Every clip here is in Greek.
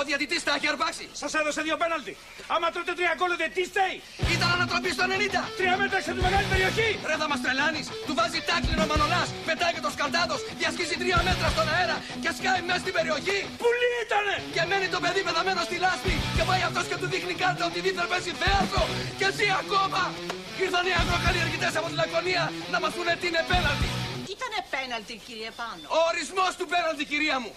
Ο διαιτητής τα έχει αρπάξει. Σας έδωσε 2 πέναλτι. Άμα τρώτε 3 γκολ, δεν τι στέει. Ήταν ανατροπή στο 90. 3 μέτρα σε τη μεγάλη περιοχή. Ρε θα μας τρελάνεις. Του βάζει τάκλινο ο Μανολάς. Πετάει και το σκαλτάδος. Διασχίζει 3 μέτρα στον αέρα. Και σκάει μέσα στην περιοχή. Πουλί ήτανε. Και μένει το παιδί πεθαμένο στη λάσπη. Και πάει αυτός και του δείχνει κάρτα ότι δίθεν παίζει θέατρο. Και ζει ακόμα. Ήρθαν οι αγροκαλλιεργητές από τη Λακωνία να μας πούνε τι είναι πέναλτι. Ήτανε πέναλτι, κύριε Πάνο. Ο ορισμός του πέναλτι, κυρία μου.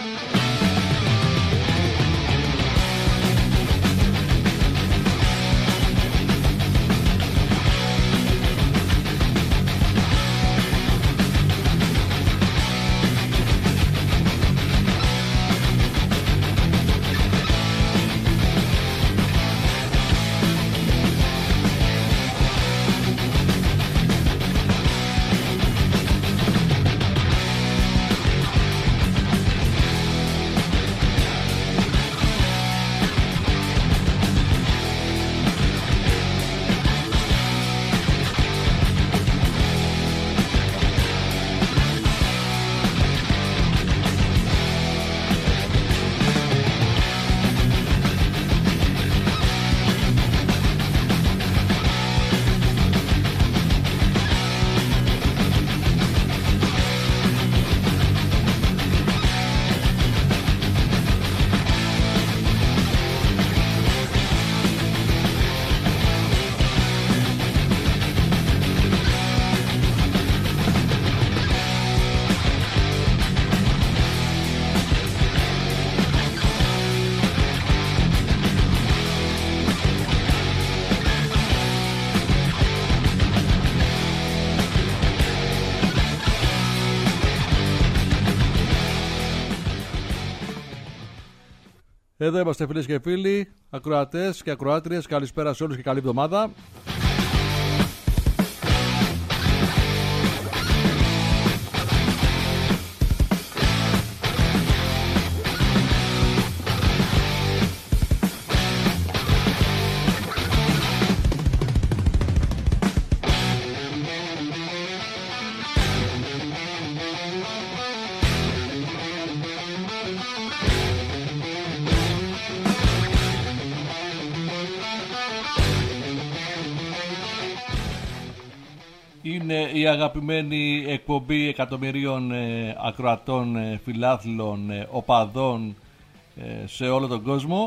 Εδώ είμαστε φίλες και φίλοι, ακροατές και ακροάτριες. Καλησπέρα σε όλους και καλή εβδομάδα. Είναι η αγαπημένη εκπομπή εκατομμυρίων ακροατών, φιλάθλων, οπαδών σε όλο τον κόσμο.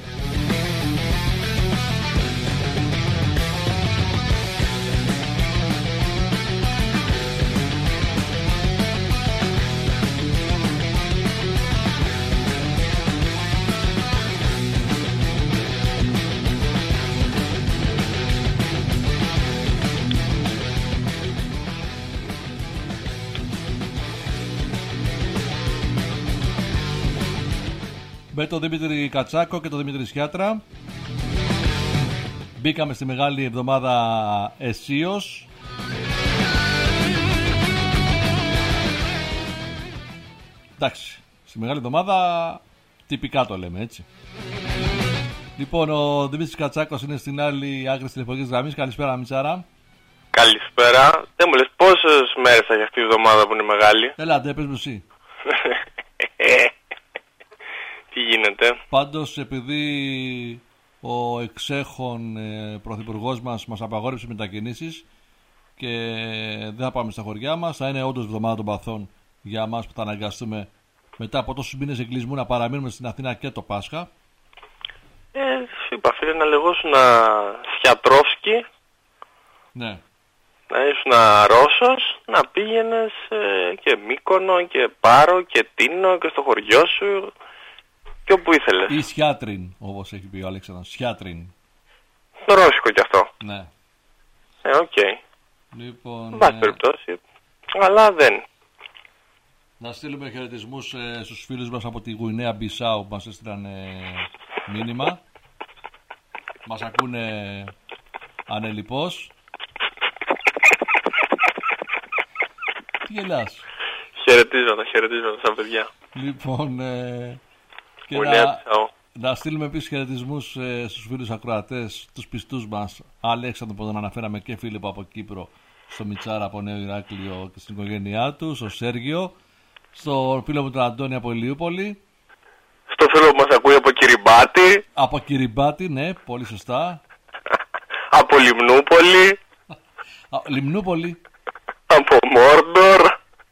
Με τον Δημήτρη Κατσάκο και τον Δημήτρη Σιάτρα μπήκαμε στη μεγάλη εβδομάδα αισίως. Εντάξει, στη μεγάλη εβδομάδα τυπικά το λέμε, έτσι. Λοιπόν, ο Δημήτρης Κατσάκος είναι στην άλλη άκρη της τηλεφωνικής γραμμής. Καλησπέρα, Μιτσάρα. Καλησπέρα. Δεν μου λες πόσες μέρες θα έχει αυτή η εβδομάδα που είναι μεγάλη? Έλατε, πες μου εσύ. Τι γίνεται? Πάντως, επειδή ο εξέχων πρωθυπουργός μας απαγόρευσε μετακινήσεις και δεν θα πάμε στα χωριά μας, θα είναι όντως εβδομάδα των παθών για μας που θα αναγκαστούμε μετά από τόσους μήνες εγκλισμού να παραμείνουμε στην Αθήνα και το Πάσχα. Είπα φίλε να λεγόσουν Σιατρόφσκι, ναι, να ήσουν Ρώσος, να πήγαινες και Μύκονο και Πάρο και Τίνο και στο χωριό σου και όπου ήθελες. Ή Σιάτριν, όπως έχει πει ο Αλέξανδρος, Σιάτριν. Το ρώσικο κι αυτό. Ναι. Οκ. Λοιπόν, βάση περιπτώσει, αλλά δεν. Να στείλουμε χαιρετισμούς στους φίλους μας από τη Γουινέα Μπισάου που μας έστειλαν μήνυμα. Μας ακούνε ανελιπώς. Τι γελάς? Χαιρετίζοντα σαν παιδιά. Λοιπόν, και να στείλουμε επίσης χαιρετισμούς στους φίλους ακροατές, τους πιστούς μας, Αλέξανδρο που τον αναφέραμε και Φίλιππο από Κύπρο, στο Μιτσάρα από Νέο Ηράκλειο και στην οικογένειά του, στο Σέργιο, στο φίλο μου τον Αντώνη από Ηλιούπολη. Στο Παπαδόπουλο που μας ακούει από Κυριμπάτη. Από Κυριμπάτη, ναι, πολύ σωστά. Από Λιμνούπολη. Λιμνούπολη. Από Μόρντορ.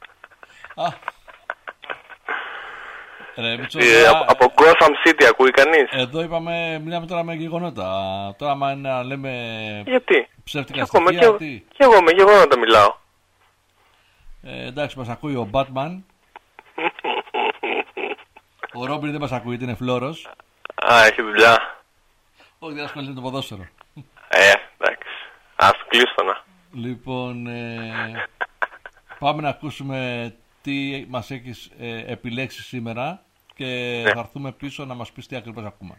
Ρε, Μητσό, από Gotham City ακούει κανείς? Εδώ μιλάμε τώρα με γεγονότα. Τώρα άμα να λέμε Γιατί? ψεύτικα στοιχεία, τι? Και εγώ με γεγονότα μιλάω. Εντάξει, μας ακούει ο Batman. Ο Ρόμπιν δεν μας ακούει, είναι φλόρος. Α, έχει δουλειά. Όχι, δεν ασχολείται με το ποδόσφαιρο. Εντάξει. Ας το κλείσω να. Λοιπόν, πάμε να ακούσουμε τι μας έχεις επιλέξει σήμερα και θα έρθουμε πίσω να μας πεις τι ακριβώς ακούμε.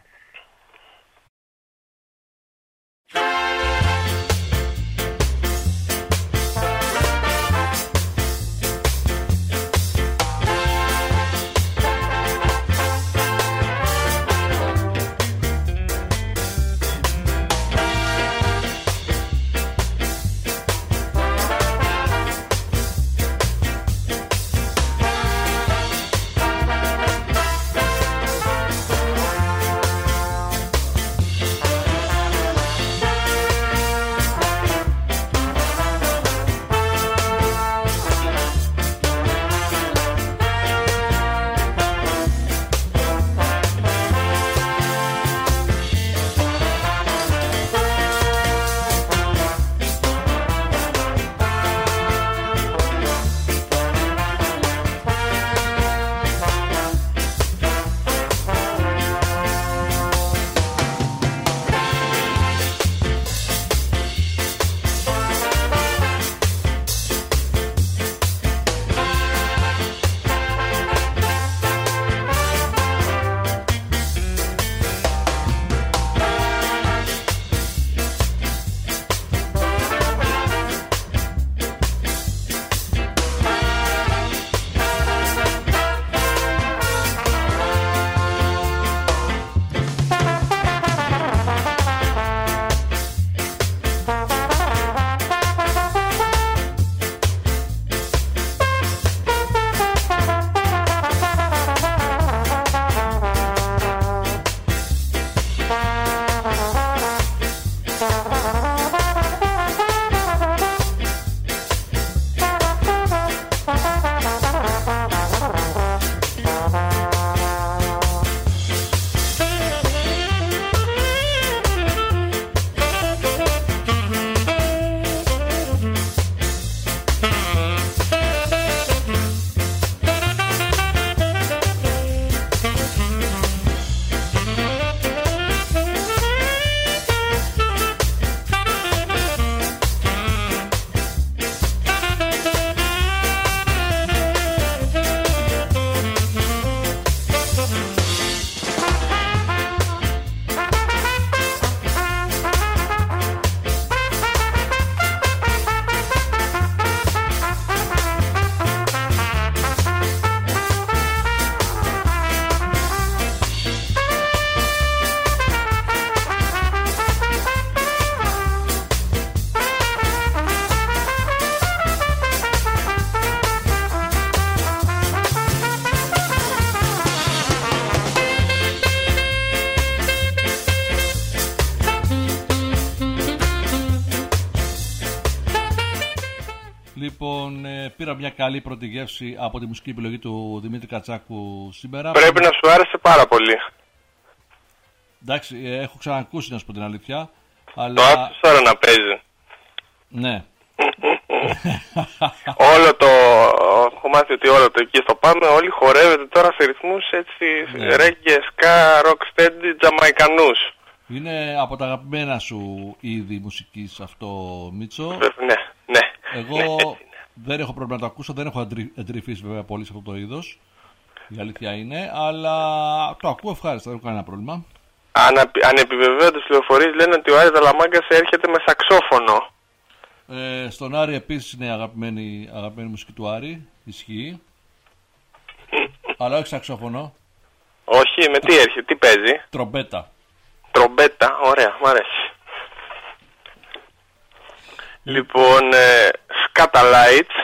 Λοιπόν, πήρα μια καλή πρώτη γεύση από τη μουσική επιλογή του Δημήτρη Κατσάκου σήμερα. Πρέπει να σου άρεσε πάρα πολύ. Εντάξει, έχω ξανακούσει να σου πω την αλήθεια. Αλλά... Το άκουσες τώρα να παίζει. Ναι. Όλο το... Έχω μάθει ότι όλο το εκεί στο πάμε όλοι χορεύετε τώρα σε ρυθμούς έτσι, ναι. Ρέγγε, σκά, rocksteady, τζαμαϊκανούς. Είναι από τα αγαπημένα σου είδη μουσικής αυτό, Μίτσο. Ναι, ναι. Εγώ ναι, δεν έχω πρόβλημα να το ακούσω, δεν έχω εντρυφήσει βέβαια πολύ σε αυτό το είδος. Η αλήθεια είναι, αλλά το ακούω ευχάριστα, δεν έχω κανένα πρόβλημα. Ανεπιβεβαίωτες πληροφορίες λένε ότι ο Άρης Δαλαμάγκας έρχεται με σαξόφωνο. Στον Άρη επίσης είναι αγαπημένη μουσική του Άρη, ισχύει. Αλλά όχι σαξόφωνο. Όχι, με τι έρχεται, τι παίζει? Τρομπέτα. Τρομπέτα, ωραία, μ' αρέσει. Λοιπόν, Scatalites,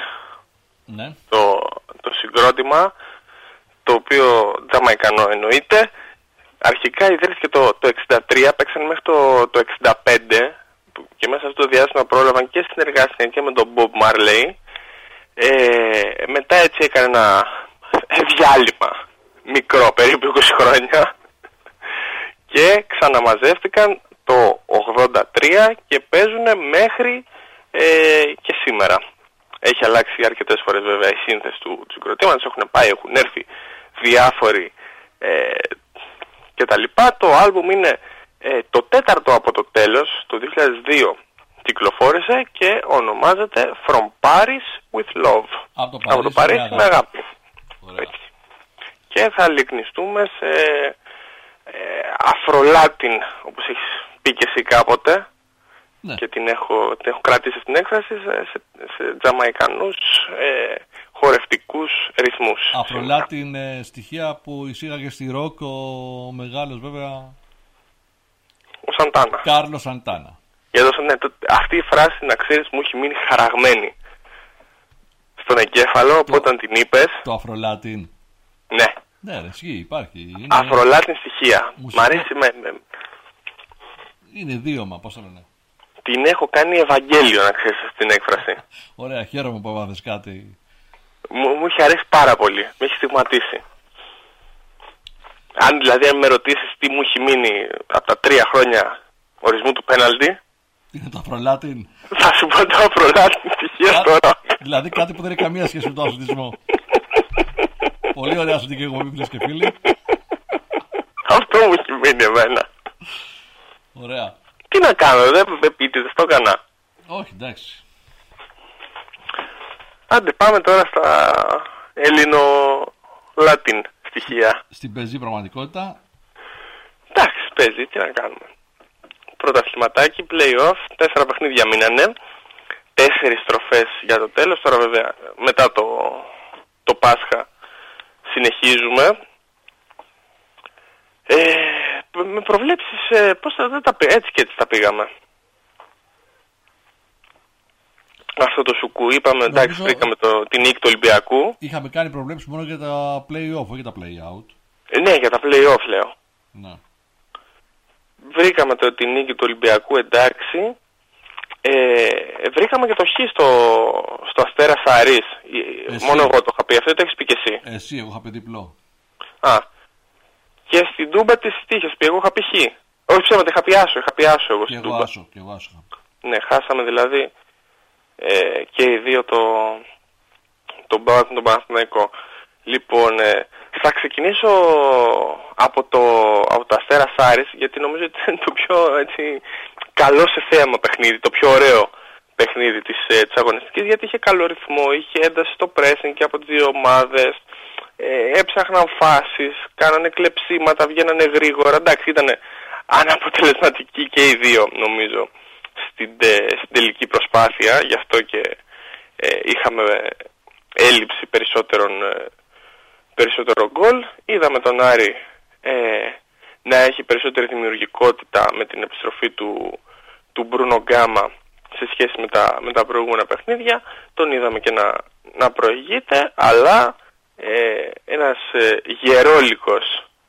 ναι. το συγκρότημα, το οποίο τζαμαϊκανό εννοείται, αρχικά ιδρύθηκε το 63, παίξαν μέχρι το 65 και μέσα σε αυτό το διάστημα πρόλαβαν και συνεργάστηκαν και με τον Bob Marley. Μετά έτσι έκανε ένα διάλειμμα μικρό, περίπου 20 χρόνια και ξαναμαζεύτηκαν το 83 και παίζουν μέχρι και σήμερα. Έχει αλλάξει αρκετές φορές βέβαια η σύνθεση του συγκροτήματος, έχουν πάει, έχουν έρθει διάφοροι και τα λοιπά. Το άλμπουμ είναι το τέταρτο από το τέλος, το 2002 κυκλοφόρησε και ονομάζεται From Paris with Love. Από το Παρίσι με αγάπη. Και θα λυκνιστούμε σε Αφρολάτιν, όπως έχεις πει και εσύ κάποτε. Ναι. Και την έχω κρατήσει στην έκφραση σε τζαμαϊκανούς χορευτικούς ρυθμούς. Αφρολάτιν στοιχεία που εισήγαγε στη ροκ ο μεγάλος βέβαια ο Σαντάνα. Κάρλο Σαντάνα. Αυτή η φράση, να ξέρεις, μου έχει μείνει χαραγμένη στον εγκέφαλο, οπότε όταν την είπες. Το Αφρολάτιν. Ναι. Ναι, ισχύει, υπάρχει. Είναι... Αφρολάτιν στοιχεία. Μουσικό... Μ' αρέσει Είναι δίωμα, πώς το λένε. Την έχω κάνει Ευαγγέλιο, να ξέρεις, στην έκφραση. Ωραία, χαίρομαι που έβαθες κάτι. Μου έχει αρέσει πάρα πολύ. Με έχει στιγματίσει. Αν με ρωτήσεις τι μου έχει μείνει από τα 3 χρόνια ορισμού του πέναλτι. Είναι το Αφρολάτιν. Θα σου πω το Αφρολάτιν στοιχεία τώρα. Δηλαδή κάτι που δεν έχει καμία σχέση με τον αθλητισμό. Πολύ ωραία σου και εγώ, φίλες και φίλοι. Αυτό μου έχει μείνει εμένα. Ωραία. Τι να κάνω, δεν το έκανα. Όχι, εντάξει. Άντε πάμε τώρα στα Έλληνο-Λάτιν στοιχεία. Στην πεζή πραγματικότητα. Εντάξει, παίζει, τι να κάνουμε. Πρωταθληματάκι, play-off, 4 παιχνίδια μείνανε. 4 στροφές για το τέλος. Τώρα βέβαια μετά το Πάσχα συνεχίζουμε. Με προβλέψεις έτσι και έτσι τα πήγαμε. Αυτό το σουκού είπαμε, εντάξει, βρήκαμε την νίκη του Ολυμπιακού. Είχαμε κάνει προβλέψεις μόνο για τα play-off, όχι για τα play-out. Ναι, για τα play-off λέω. Ναι. Βρήκαμε την νίκη του Ολυμπιακού, εντάξει. Βρήκαμε και το χ στο Αστέρας Αρής. Μόνο εγώ το είχα πει, αυτό το έχεις πει και εσύ. Εσύ, εγώ είχα πει διπλό. Και στην Τούμπα τι είχες πει, εγώ είχα πει χ. Όχι ψέματα, είχα πει άσο εγώ στην Τούμπα. Και εγώ άσο. Ναι, χάσαμε δηλαδή και οι δύο τον Πάο και τον Παναθηναϊκό. Λοιπόν, θα ξεκινήσω από το Αστέρας Άρης, γιατί νομίζω ότι είναι το πιο έτσι, καλό σε θέμα παιχνίδι, το πιο ωραίο παιχνίδι της αγωνιστικής, γιατί είχε καλό ρυθμό, είχε ένταση στο pressing και από τις δύο ομάδες, έψαχναν φάσεις, κάνανε κλεψίματα, βγαίνανε γρήγορα, εντάξει ήταν αναποτελεσματικοί και οι δύο νομίζω στην τελική προσπάθεια, γι' αυτό και είχαμε έλλειψη περισσότερο γκολ. Είδαμε τον Άρη να έχει περισσότερη δημιουργικότητα με την επιστροφή του Μπρούνο Γκάμα σε σχέση με τα προηγούμενα παιχνίδια. Τον είδαμε και να προηγείται, αλλά ένας γερόλικος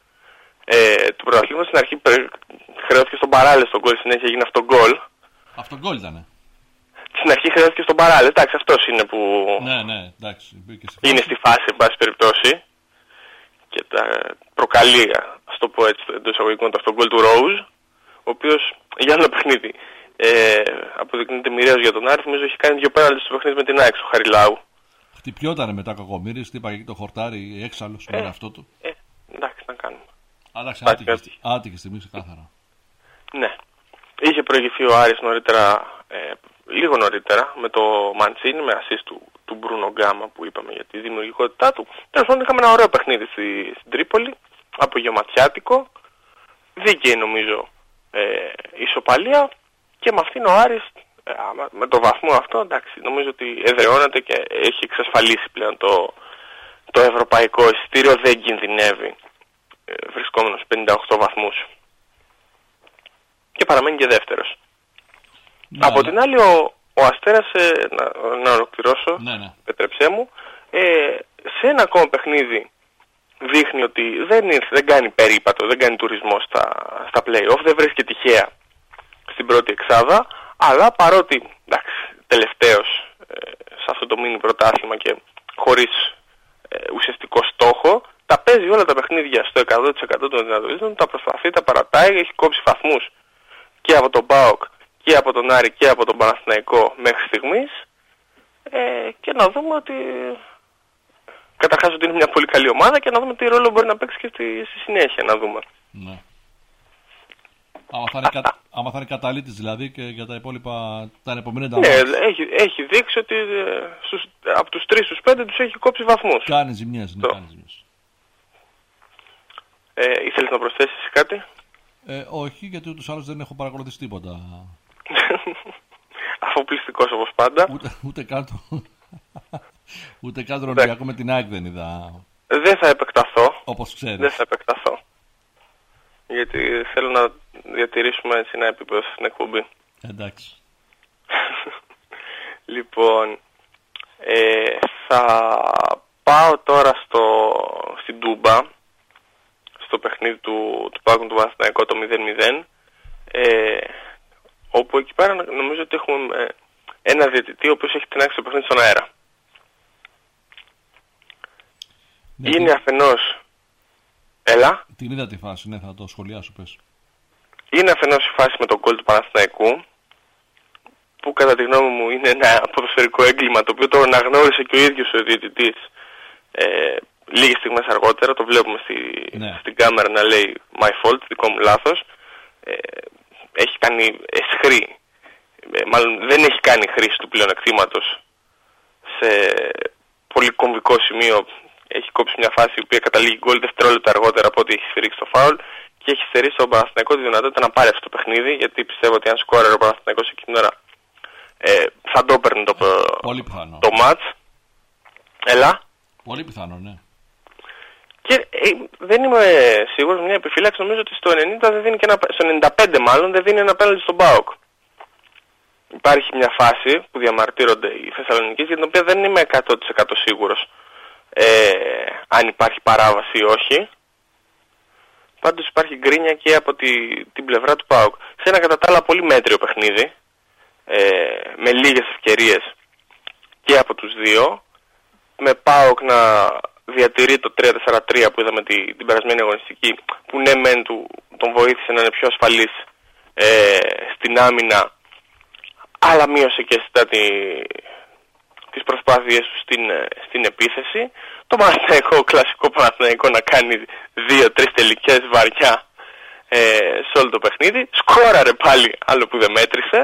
του πρωταθλήματος στην αρχή χρεώθηκε στον παράλληλο στον γκολ, συνέχεια έγινε αυτό γκολ. Αυτό γκολ ήτανε. Στην αρχή χρειάστηκε στον παράλληλο, εντάξει, αυτός είναι που ναι, εντάξει, είναι στη φάση, εν πάση περιπτώσει, και προκαλεί, ας το πω έτσι, εντός εισαγωγικών, αυτό γκολ του Ρόουζ, ο οποίος για άλλο παιχνίδι αποδεικνύεται μοιραίος για τον Άρη, νομίζω έχει κάνει 2 πέναλτι στο παιχνίδι με την ΑΕΚ, ο Χαριλάου. Χτυπιότανε μετά Κακομοίρης, χτύπαγε και το χορτάρι έξαλλος με αυτό του. Εντάξει, να κάνουμε. Άλλαξε άτυχη στιγμή ξεκάθαρα. Ναι. Είχε προηγηθεί ο Άρης νωρίτερα, λίγο νωρίτερα, με το Μαντσίνι, με ασίστ του Μπρούνο Γκάμα που είπαμε για τη δημιουργικότητά του. Τέλος πάντων είχαμε ένα ωραίο παιχνίδι στην Τρίπολη, απογευματιάτικο, δίκαιη νομίζω ισοπαλία, και με αυτήν ο Άρης με το βαθμό αυτό, εντάξει, νομίζω ότι εδραιώνεται και έχει εξασφαλίσει πλέον το ευρωπαϊκό εισιτήριο, δεν κινδυνεύει, βρισκόμενος 58 βαθμούς. Και παραμένει και δεύτερος. Ναι, από την άλλη ο Αστέρας, να ολοκληρώσω, ναι. Πέτρεψέ μου, σε ένα ακόμα παιχνίδι δείχνει ότι δεν κάνει περίπατο, δεν κάνει τουρισμό στα play-off, δεν βρίσκεται τυχαία στην πρώτη εξάδα, αλλά παρότι τελευταίος σε αυτό το μίνι πρωτάθλημα και χωρίς ουσιαστικό στόχο, τα παίζει όλα τα παιχνίδια στο 100% των δυνατοτήτων, τα προσπαθεί, τα παρατάει, έχει κόψει βαθμούς και από τον ΠΑΟΚ και από τον Άρη και από τον Παναθηναϊκό μέχρι στιγμής, και να δούμε ότι καταρχάς ότι είναι μια πολύ καλή ομάδα και να δούμε τι ρόλο μπορεί να παίξει και στη συνέχεια, να δούμε. Ναι. Άμα θα είναι καταλήτης δηλαδή και για τα υπόλοιπα, τα επόμενα. Ναι, έχει δείξει ότι από τους 3 στους 5 τους έχει κόψει βαθμούς. Κάνει ζημιές, ναι, κάνει ζημιές. Ήθελες να προσθέσεις κάτι? Όχι, γιατί ούτως άλλως δεν έχω παρακολουθήσει τίποτα. Αφοπλιστικός όπως πάντα. Ούτε καν τον Ολυμπιακό με την ΑΕΚ δεν είδα. Δεν θα επεκταθώ. Όπως ξέρεις. Δεν θα επεκταθώ. Γιατί θέλω να διατηρήσουμε έτσι ένα επίπεδο στην εκπομπή. Εντάξει. Λοιπόν, θα πάω τώρα στην Τούμπα, στο παιχνίδι του ΠΑΟΚ του Παναθηναϊκού, το 0-0, όπου εκεί πέρα νομίζω ότι έχουμε ένα διαιτητή ο οποίος έχει τεινάξει το παιχνίδι στον αέρα. Ναι, είναι αφενός... Έλα. Την είδα τη φάση, ναι, θα το σχολιάσω, πες. Είναι αφενός η φάση με τον γκολ του Παναθηναϊκού, που κατά τη γνώμη μου είναι ένα ποδοσφαιρικό έγκλημα, το οποίο το αναγνώρισε και ο ίδιος ο διαιτητής λίγες στιγμές αργότερα. Το βλέπουμε στην κάμερα να λέει my fault, δικό μου λάθος. Έχει κάνει εσχρή, μάλλον δεν έχει κάνει χρήση του πλεονεκτήματος σε πολύ κομβικό σημείο. Έχει κόψει μια φάση η οποία καταλήγει γκολ δευτερόλεπτα αργότερα από ό,τι έχει σφυρίξει το φάουλ και έχει στερήσει στον Παναθηναϊκό τη δυνατότητα να πάρει αυτό το παιχνίδι, γιατί πιστεύω ότι αν σκόρερε ο Παναθηναϊκός εκείνη την ώρα θα το έπαιρνε το μάτς. Έλα. Πολύ πιθανό, ναι. Και δεν είμαι σίγουρος, μια επιφύλαξη, νομίζω ότι στο 90 δεν δίνει και στο 95 μάλλον δεν δίνει ένα πέναλτι στον ΠΑΟΚ. Υπάρχει μια φάση που διαμαρτύρονται οι Θεσσαλονικείς, για την οποία δεν είμαι 100% σίγουρος αν υπάρχει παράβαση ή όχι. Πάντως υπάρχει γκρίνια και από την πλευρά του ΠΑΟΚ. Σε ένα κατά τα άλλα πολύ μέτριο παιχνίδι, με λίγες ευκαιρίες και από τους δύο, με ΠΑΟΚ να διατηρεί το 3-4-3 που είδαμε την περασμένη αγωνιστική, που ναι μεν τον βοήθησε να είναι πιο ασφαλής στην άμυνα, αλλά μείωσε και τις προσπάθειες του στην επίθεση. Το Παναθηναϊκό, κλασικό Παναθηναϊκό, να κάνει 2-3 τελικές βαριά σε όλο το παιχνίδι. Σκόραρε πάλι, άλλο που δεν μέτρησε.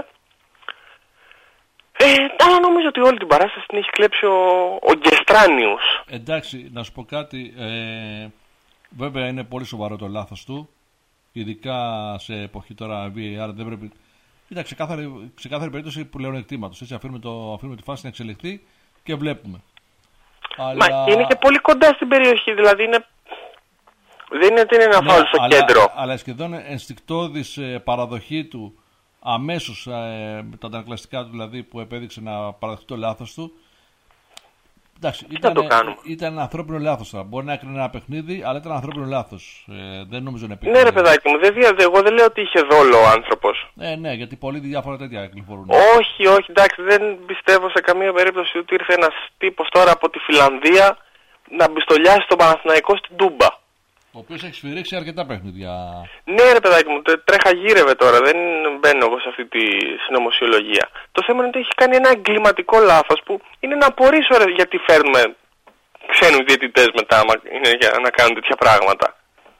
Αλλά νομίζω ότι όλη την παράσταση την έχει κλέψει ο Γκεστράνιους. Εντάξει, να σου πω κάτι. Βέβαια είναι πολύ σοβαρό το λάθος του. Ειδικά σε εποχή τώρα VAR δεν πρέπει... Ήταν ξεκάθαρη περίπτωση πλεονεκτήματος. Έτσι αφήνουμε τη φάση να εξελιχθεί και βλέπουμε. Αλλά... είναι και πολύ κοντά στην περιοχή, δηλαδή δεν είναι ότι είναι ένα φάουλ στο κέντρο. Αλλά σχεδόν ενστικτώδης παραδοχή του αμέσως με τα αντανακλαστικά του, δηλαδή, που επέδειξε να παραδεχτεί το λάθος του. Εντάξει, ήταν ένα ανθρώπινο λάθος τώρα. Μπορεί να έκρινε ένα παιχνίδι, αλλά ήταν ανθρώπινο λάθος. Δεν νομίζω να υπήρχε. Ναι, ρε παιδάκι μου, εγώ δεν λέω ότι είχε δόλο ο άνθρωπος. Ναι, γιατί πολλοί διάφορα τέτοια κυκλοφορούν. Όχι, εντάξει, δεν πιστεύω σε καμία περίπτωση ότι ήρθε ένας τύπος τώρα από τη Φιλανδία να μπιστολιάσει τον Παναθηναϊκό στην Τούμπα. Ο οποίος έχει σφυρίξει αρκετά παιχνίδια. Ναι, ρε παιδάκι μου, τρέχα γύρευε τώρα, δεν μπαίνω εγώ σε αυτή τη συνωμοσιολογία. Το θέμα είναι ότι έχει κάνει ένα εγκληματικό λάθος που είναι να απορρίσω, ρε, γιατί φέρνουμε ξένους διαιτητές μετά για να κάνουν τέτοια πράγματα.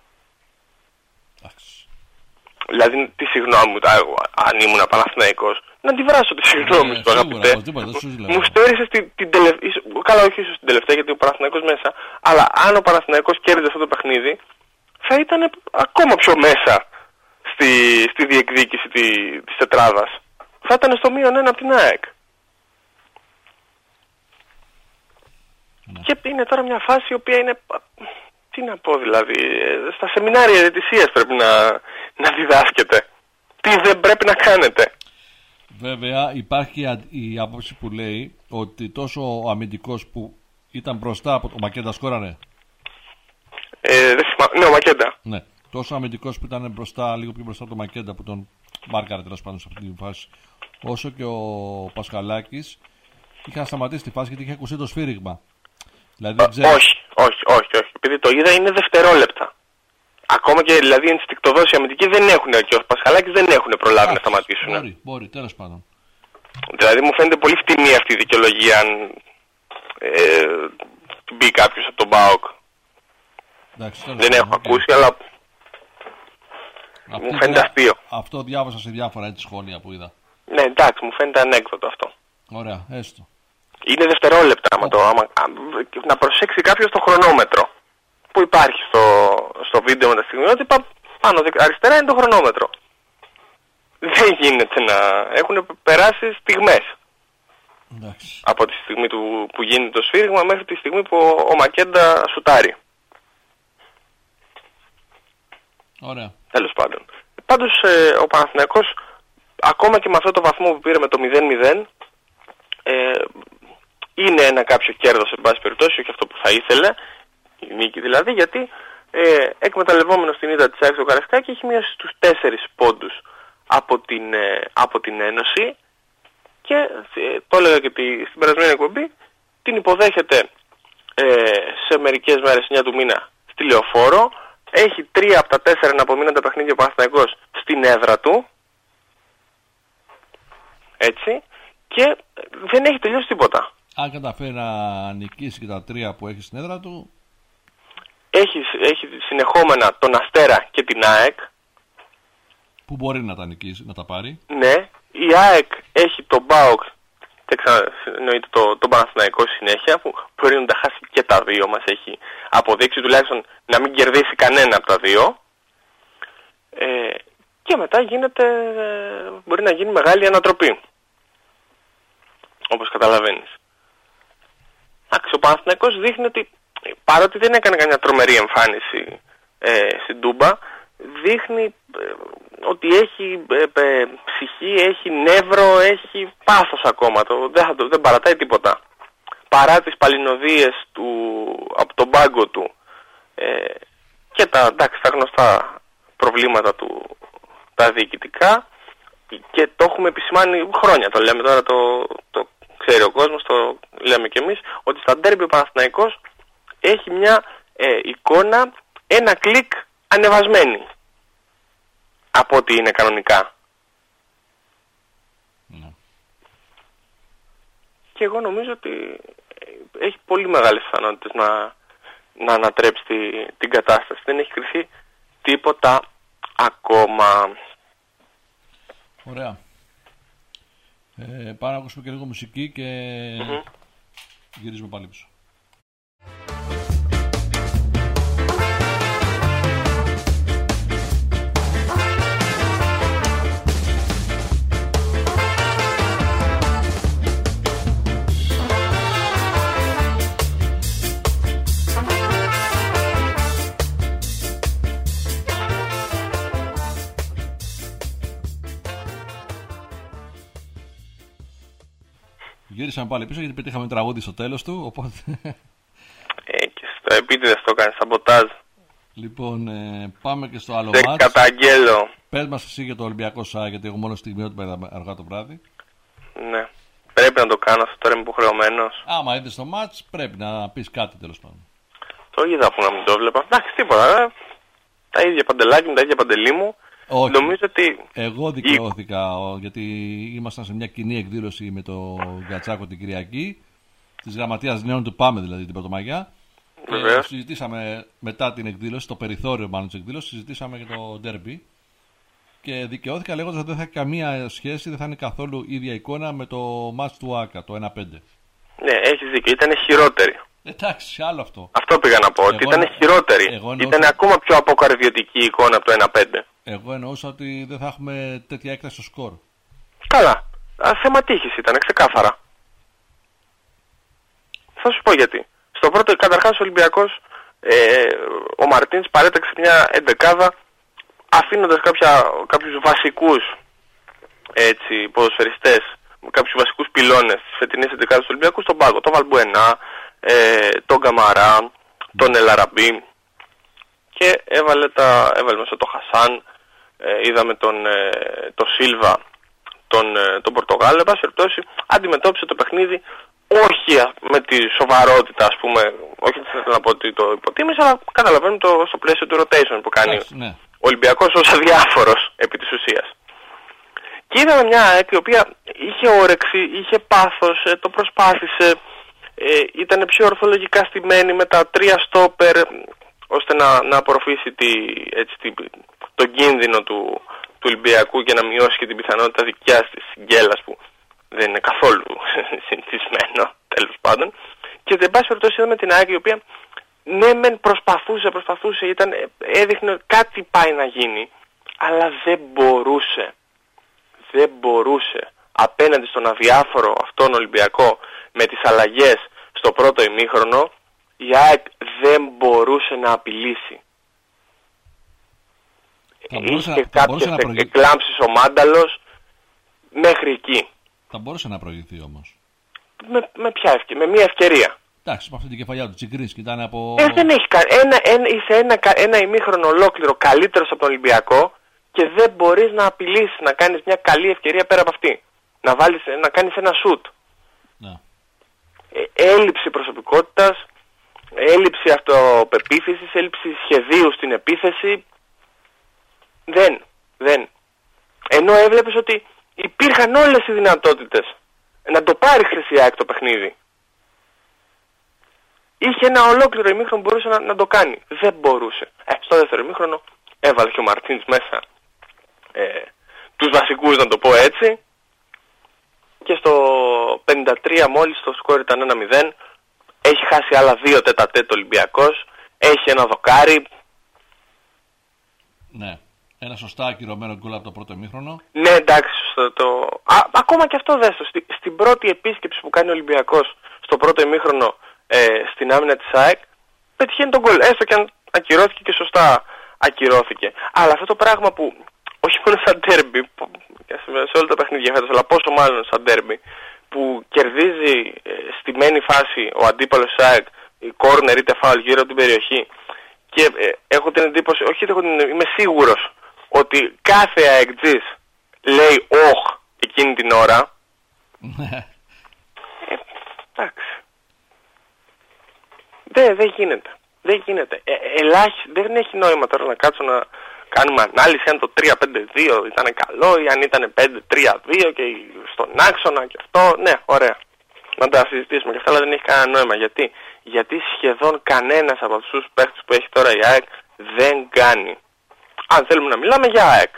Δηλαδή, τη συγγνώμη μου, αν ήμουν Παναθηναϊκός, να τη βράσω τη συγγνώμη σου, αγαπητέ. Μου στέρισες την τελευταία. Καλά, όχι ίσως την τελευταία, γιατί ο Παναθηναϊκός μέσα. Αλλά αν ο Παναθηναϊκός κέρδιζε αυτό το παιχνίδι, θα ήταν ακόμα πιο μέσα στη διεκδίκηση της τετράδας. Θα ήταν στο -1 από την ΑΕΚ. Και είναι τώρα μια φάση η οποία είναι... Τι να πω δηλαδή, στα σεμινάρια διαιτησίας πρέπει να διδάσκεται. Τι δεν πρέπει να κάνετε. Βέβαια υπάρχει η άποψη που λέει ότι τόσο ο αμυντικός που ήταν μπροστά από το Μακέντα σκόραρε. Δεν θυμάμαι. Ναι, ο Μακέντα. Ναι. Τόσο αμυντικός που ήταν μπροστά, λίγο πιο μπροστά από τον Μακέντα που τον μάρκαρε τέλος πάντων σε αυτή τη φάση, όσο και ο Πασχαλάκης είχαν σταματήσει τη φάση γιατί είχε ακουστεί το σφύριγμα. Δηλαδή, όχι. Επειδή το είδα είναι δευτερόλεπτα. Ακόμα και δηλαδή ενστικτοδός οι αμυντικοί δεν έχουν, και ο Πασχαλάκης δεν έχουν προλάβει να σταματήσουν. Μπορεί, τέλος πάντων. Δηλαδή μου φαίνεται πολύ φτηνή αυτή η δικαιολογία αν μπει κάποιος από τον ΠΑΟΚ. Δεν έχω ακούσει, αλλά μου φαίνεται αστείο. Αυτό διάβασα σε διάφορα έτσι σχόλια που είδα. Ναι, εντάξει, μου φαίνεται ανέκδοτο αυτό. Ωραία, έστω. Είναι δευτερόλεπτα. Να προσέξει κάποιος το χρονόμετρο που υπάρχει στο βίντεο με τα στιγμιότυπα. Πάνω αριστερά είναι το χρονόμετρο. Δεν γίνεται να έχουν περάσει στιγμές. Εντάξει. Από τη στιγμή που γίνεται το σφύριγμα μέχρι τη στιγμή που ο Μακέντα σουτάρει. Ωραία. Τέλος πάντων. Πάντως ο Παναθηναϊκός ακόμα και με αυτό το βαθμό που πήρε με το 0-0 είναι ένα κάποιο κέρδος εν πάση περιπτώσει, όχι αυτό που θα ήθελε, η νίκη δηλαδή, γιατί εκμεταλλευόμενος την ήττα της ΑΕΚ στο Καραϊσκάκι έχει μείωση στους 4 πόντους από την Ένωση και το έλεγα και στην περασμένη εκπομπή, την υποδέχεται σε μερικές μέρες 9 του μήνα στη Λεωφόρο. Έχει 3 από τα 4 απομείνοντα παιχνίδια ο Παναθηναϊκός στην έδρα του, έτσι, και δεν έχει τελειώσει τίποτα. Αν καταφέρει να νικήσει και τα 3 που έχει στην έδρα του, έχει συνεχόμενα τον Αστέρα και την ΑΕΚ, που μπορεί να τα νικήσει, να τα πάρει. Ναι, η ΑΕΚ έχει τον ΠΑΟΚ και εννοείται τον Παναθηναϊκό συνέχεια, που μπορεί να τα χάσει και τα δύο, μας έχει αποδείξει τουλάχιστον να μην κερδίσει κανένα από τα δύο. Και μετά μπορεί να γίνει μεγάλη ανατροπή, όπως καταλαβαίνεις. Ο Παναθηναϊκός δείχνει ότι παρότι δεν έκανε καμιά τρομερή εμφάνιση στην Τούμπα, δείχνει ότι έχει ψυχή, έχει νεύρο, έχει πάθος ακόμα. Δεν παρατάει τίποτα. Παρά τις παλινοδίες από τον πάγκο του και τα γνωστά προβλήματα του, τα διοικητικά, και το έχουμε επισημάνει χρόνια, το λέμε τώρα, το ξέρει ο κόσμος, το λέμε κι εμείς, ότι στα ντέρμπι ο Παναθηναϊκός έχει μια εικόνα ένα κλικ ανεβασμένη από ό,τι είναι κανονικά. Ναι. Και εγώ νομίζω ότι έχει πολύ μεγάλες πιθανότητες να ανατρέψει την κατάσταση. Δεν έχει κρυφθεί τίποτα ακόμα. Ωραία. Πάμε να ακούσουμε και λίγο μουσική και γυρίζουμε πάλι πίσω. Γύρισαμε πάλι πίσω γιατί πετύχαμε τραγούδι στο τέλος του, οπότε... και στο επίτηδες το κάνει σαμποτάζ. Λοιπόν, πάμε και στο άλλο μάτς. Δεν καταγγέλλω. Πες μας εσύ για το Ολυμπιακό ΣΑ, γιατί εγώ μόνο στιγμιότυπα είδα αργά το βράδυ. Ναι, πρέπει να το κάνω αυτό, τώρα είμαι υποχρεωμένος. Άμα είδες το μάτς, πρέπει να πεις κάτι τέλος πάντων. Το είδα που να μην το βλέπα. Εντάξει, τίποτα, τα ίδια παντελάκι μου, τα ίδια παντελή μου. Όχι. Νομίζω ότι... Εγώ δικαιώθηκα, γιατί ήμασταν σε μια κοινή εκδήλωση με το Γκατσάκο την Κυριακή, της Γραμματείας Νέων του ΠΑΜΕ, δηλαδή την Πρωτομαγιά. Συζητήσαμε μετά την εκδήλωση, το περιθώριο μάλλον της εκδήλωσης, συζητήσαμε για το ντέρμπι. Και δικαιώθηκα λέγοντας ότι δεν θα έχει καμία σχέση, δεν θα είναι καθόλου ίδια εικόνα με το μάτς του ΆΚΑ, το 1-5. Ναι, έχεις δίκιο, ήταν χειρότερη. Εντάξει, άλλο αυτό. Αυτό πήγα να πω, ότι ήταν χειρότερη. Ήταν ακόμα πιο αποκαρδιωτική εικόνα από το 1-5. Εγώ εννοούσα ότι δεν θα έχουμε τέτοια έκταση στο σκορ. Καλά. Θέμα τύχης ήταν, ξεκάθαρα. Θα σου πω γιατί. Στο πρώτο, καταρχάς, ο Ολυμπιακός, ο Μαρτίνς παρέταξε μια εντεκάδα αφήνοντας κάποιους βασικούς ποδοσφαιριστές, κάποιους βασικούς πυλώνες της φετινής εντεκάδας του Ολυμπιακού στον πάγκο. Τον Βαλμπουενά, τον Καμαρά, τον Ελαραμπή, και έβαλε μέσα το Χασάν, είδαμε τον Σίλβα, τον Πορτογάλο. Εν πάση περιπτώσει αντιμετώπισε το παιχνίδι όχι με τη σοβαρότητα, ας πούμε, όχι θέλω να πω ότι το υποτίμησε, αλλά καταλαβαίνουμε στο πλαίσιο του rotation που κάνει ο Ολυμπιακός ως αδιάφορος επί της ουσίας. Και είδαμε μια ΑΕΚ η οποία είχε όρεξη, είχε πάθος, το προσπάθησε, ήταν πιο ορθολογικά στημένη με τα 3 στόπερ, ώστε να απορροφήσει τον κίνδυνο του Ολυμπιακού και να μειώσει και την πιθανότητα δικιάς της γκέλας που δεν είναι καθόλου συνηθισμένο, τέλος πάντων. Και εν πάση περιπτώσει είδαμε την ΑΕΚ η οποία ναι μεν προσπαθούσε, έδειχνε κάτι πάει να γίνει, αλλά δεν μπορούσε απέναντι στον αδιάφορο αυτόν Ολυμπιακό με τις αλλαγές στο πρώτο ημίχρονο. Η ΑΕΚ δεν μπορούσε να απειλήσει. Είχε κάποιες εκλάμψεις ο Μάνταλος μέχρι εκεί. Θα μπορούσε να προηγηθεί όμως. Με μια ευκαιρία. Εντάξει, με αυτή την κεφαλιά του Τσιγκρίσκη ήταν από... Δεν έχει είσαι ένα ημίχρονο ολόκληρο καλύτερος από τον Ολυμπιακό και δεν μπορείς να απειλήσεις, να κάνεις μια καλή ευκαιρία πέρα από αυτή. Να κάνεις ένα σουτ. Ναι. Έλλειψη προσωπικότητας, έλλειψη αυτοπεποίθησης, έλλειψη σχεδίου στην επίθεση. Δεν. Ενώ έβλεπες ότι υπήρχαν όλες οι δυνατότητες να το πάρει Χρυσή ΑΕΚ το παιχνίδι. Είχε ένα ολόκληρο ημίχρονο που μπορούσε να το κάνει. Δεν μπορούσε. Στο δεύτερο ημίχρονο έβαλε και ο Μαρτίνς μέσα τους βασικούς, να το πω έτσι. Και στο 53 μόλις το σκόρ ήταν 1-0. Έχει χάσει άλλα 2 τέτα-τέτ Ολυμπιακός. Έχει ένα δοκάρι. Ναι. Ένα σωστά ακυρωμένο γκολ από το πρώτο ημίχρονο. Ναι, εντάξει. Ακόμα και αυτό δέστο. Στην πρώτη επίσκεψη που κάνει ο Ολυμπιακός στο πρώτο ημίχρονο στην άμυνα της ΑΕΚ, πετυχαίνει τον γκολ. Έστω και αν ακυρώθηκε και σωστά ακυρώθηκε. Αλλά αυτό το πράγμα που όχι μόνο σαν ντέρμπι, σε όλα τα παιχνίδια φέτος, αλλά πόσο μάλλον σαν ντέρμπι, που κερδίζει στη μένη φάση ο αντίπαλος της ΑΕΚ, η κόρνερ είτε φάουλ γύρω από την περιοχή, και έχω την εντύπωση, είμαι σίγουρος ότι κάθε αεκτζής λέει όχ εκείνη την ώρα. Εντάξει. Δεν γίνεται. Δεν έχει νόημα τώρα να κάτσω να κάνουμε ανάλυση αν το 3-5-2 ήταν καλό ή αν ήταν 5-3-2 και στον άξονα και αυτό. Ναι, ωραία. Να τα συζητήσουμε και αυτά, αλλά δεν έχει κανένα νόημα. Γιατί σχεδόν κανένας από αυτούς τους παίχτες που έχει τώρα η ΑΕΚ δεν κάνει. Αν θέλουμε να μιλάμε για ΑΕΚ.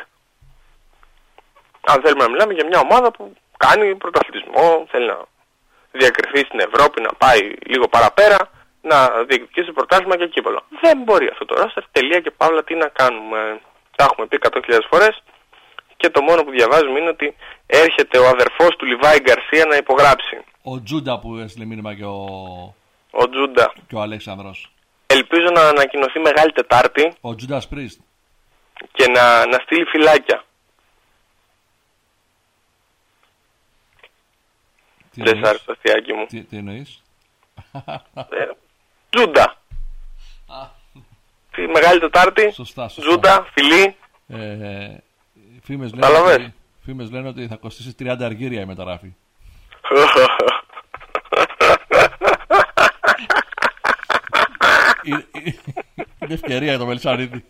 Αν θέλουμε να μιλάμε για μια ομάδα που κάνει πρωταθλητισμό, θέλει να διακριθεί στην Ευρώπη, να πάει λίγο παραπέρα, να διεκδικήσει πρωτάθλημα και κύπελλο. Δεν μπορεί αυτό το ρόστερ, τελεία και παύλα, τι να κάνουμε. Τα έχουμε πει 100.000 φορές και το μόνο που διαβάζουμε είναι ότι έρχεται ο αδερφός του Λιβάη Γκαρσία να υπογράψει. Ο Τζούντα που έστειλε μήνυμα και ο Τζούντα. Και ο Αλέξανδρος. Ελπίζω να ανακοινωθεί Μεγάλη Τετάρτη. Ο Τζούντας Πρίστ. Και να στείλει φυλάκια. Δεν σ' άρεσε το αστιάκι μου. Τι εννοείς? Τζούντα. Τη Μεγάλη Τετάρτη. Σωστά. Τζούντα, φιλί. Φήμες λένε ότι θα κοστίσει 30 αργύρια η μεταγραφή. Είναι ευκαιρία για το Μελισσανίδη.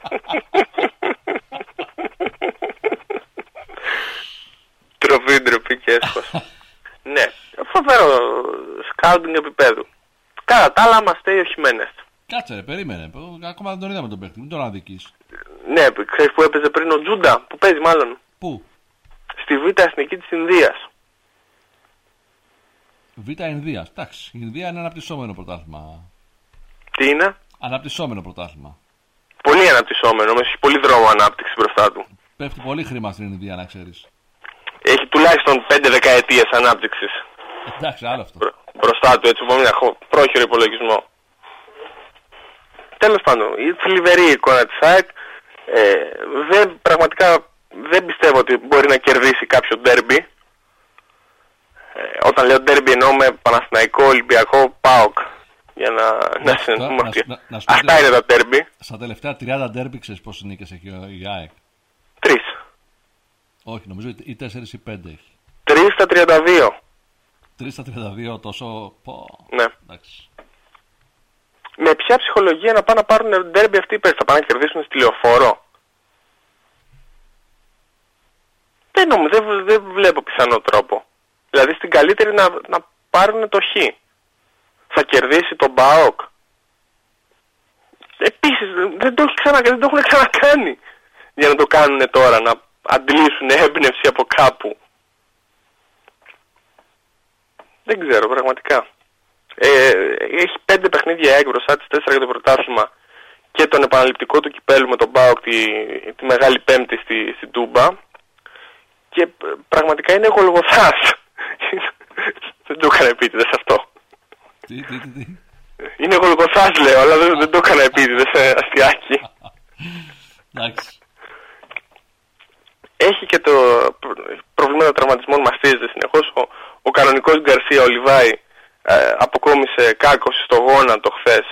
Ντροπή και έσχος. Ναι, φοβερό σκάουτινγκ επίπεδου. Κατά τα άλλα μας στέει ο Χιμένες. Κάτσε ρε, περίμενε. Ακόμα δεν τον είδαμε τον παίκτη, μην τον αδικείς. Ναι, ξέρεις που έπαιζε πριν ο Τζούντα, που παίζει μάλλον. Πού? Στη Β' Εθνική της Ινδίας. Β' Ινδίας, εντάξει. Η Ινδία είναι αναπτυσσόμενο πρωτάθλημα. Τι είναι? Αναπτυσσόμενο πρωτάθλημα. Πολύ αναπτυσσόμενο, όμως έχει πολύ δρόμο ανάπτυξη μπροστά του. Πέφτει πολύ χρήμα στην Ινδία, να ξέρεις. Έχει τουλάχιστον 5 δεκαετίες ανάπτυξης. Εντάξει, άλλο αυτό. Μπροστά του, έτσι, από μια πρόχειρο υπολογισμό. Τέλος πάντων, η θλιβερή εικόνα της ΑΕΚ, πραγματικά δεν πιστεύω ότι μπορεί να κερδίσει κάποιο ντέρμπι. Όταν λέω ντέρμπι εννοώ με Παναθηναϊκό, Ολυμπιακό, ΠΑΟΚ. για να συνεννοηθούμε αυτοί. Αυτά είναι τα ντέρμπι. Στα τελευταία 30 ντέρμπι ξέρεις πόσες νίκες έχει η ΑΕΚ? 3. Όχι, νομίζω ή 4 ή 5 έχει. 3 στα 32. 3 στα 32, τόσο. Ναι. Εντάξει. Με ποια ψυχολογία να πάνε να πάρουν ντέρμπι αυτοί, θα πάνε να κερδίσουν στη Λεωφόρο? Δεν βλέπω πιθανό τρόπο. Δηλαδή στην καλύτερη να πάρουν το Χ. Θα κερδίσει τον ΠΑΟΚ? Επίσης δεν το έχουν ξανακάνει για να το κάνουν τώρα, να αντλήσουν έμπνευση από κάπου. Δεν ξέρω πραγματικά. Έχει 5 παιχνίδια ΑΕΚ μπροστά της, 4 για το πρωτάθλημα και τον επαναληπτικό του κυπέλου με τον ΠΑΟΚ τη Μεγάλη Πέμπτη στην Τούμπα, και πραγματικά είναι γολγοθάς. Δεν το έκανα επίτηδες αυτό. Τι. Είναι γολγοθάς λέω, αλλά δεν το έκανα επίτηδες, αστιάκι. Εντάξει. Έχει και το προβλήματα τραυματισμών, μαστίζεται συνεχώς. Ο κανονικός Γκαρσία, ο Λιβάη, αποκόμισε κάκωση στο γόνατο χθες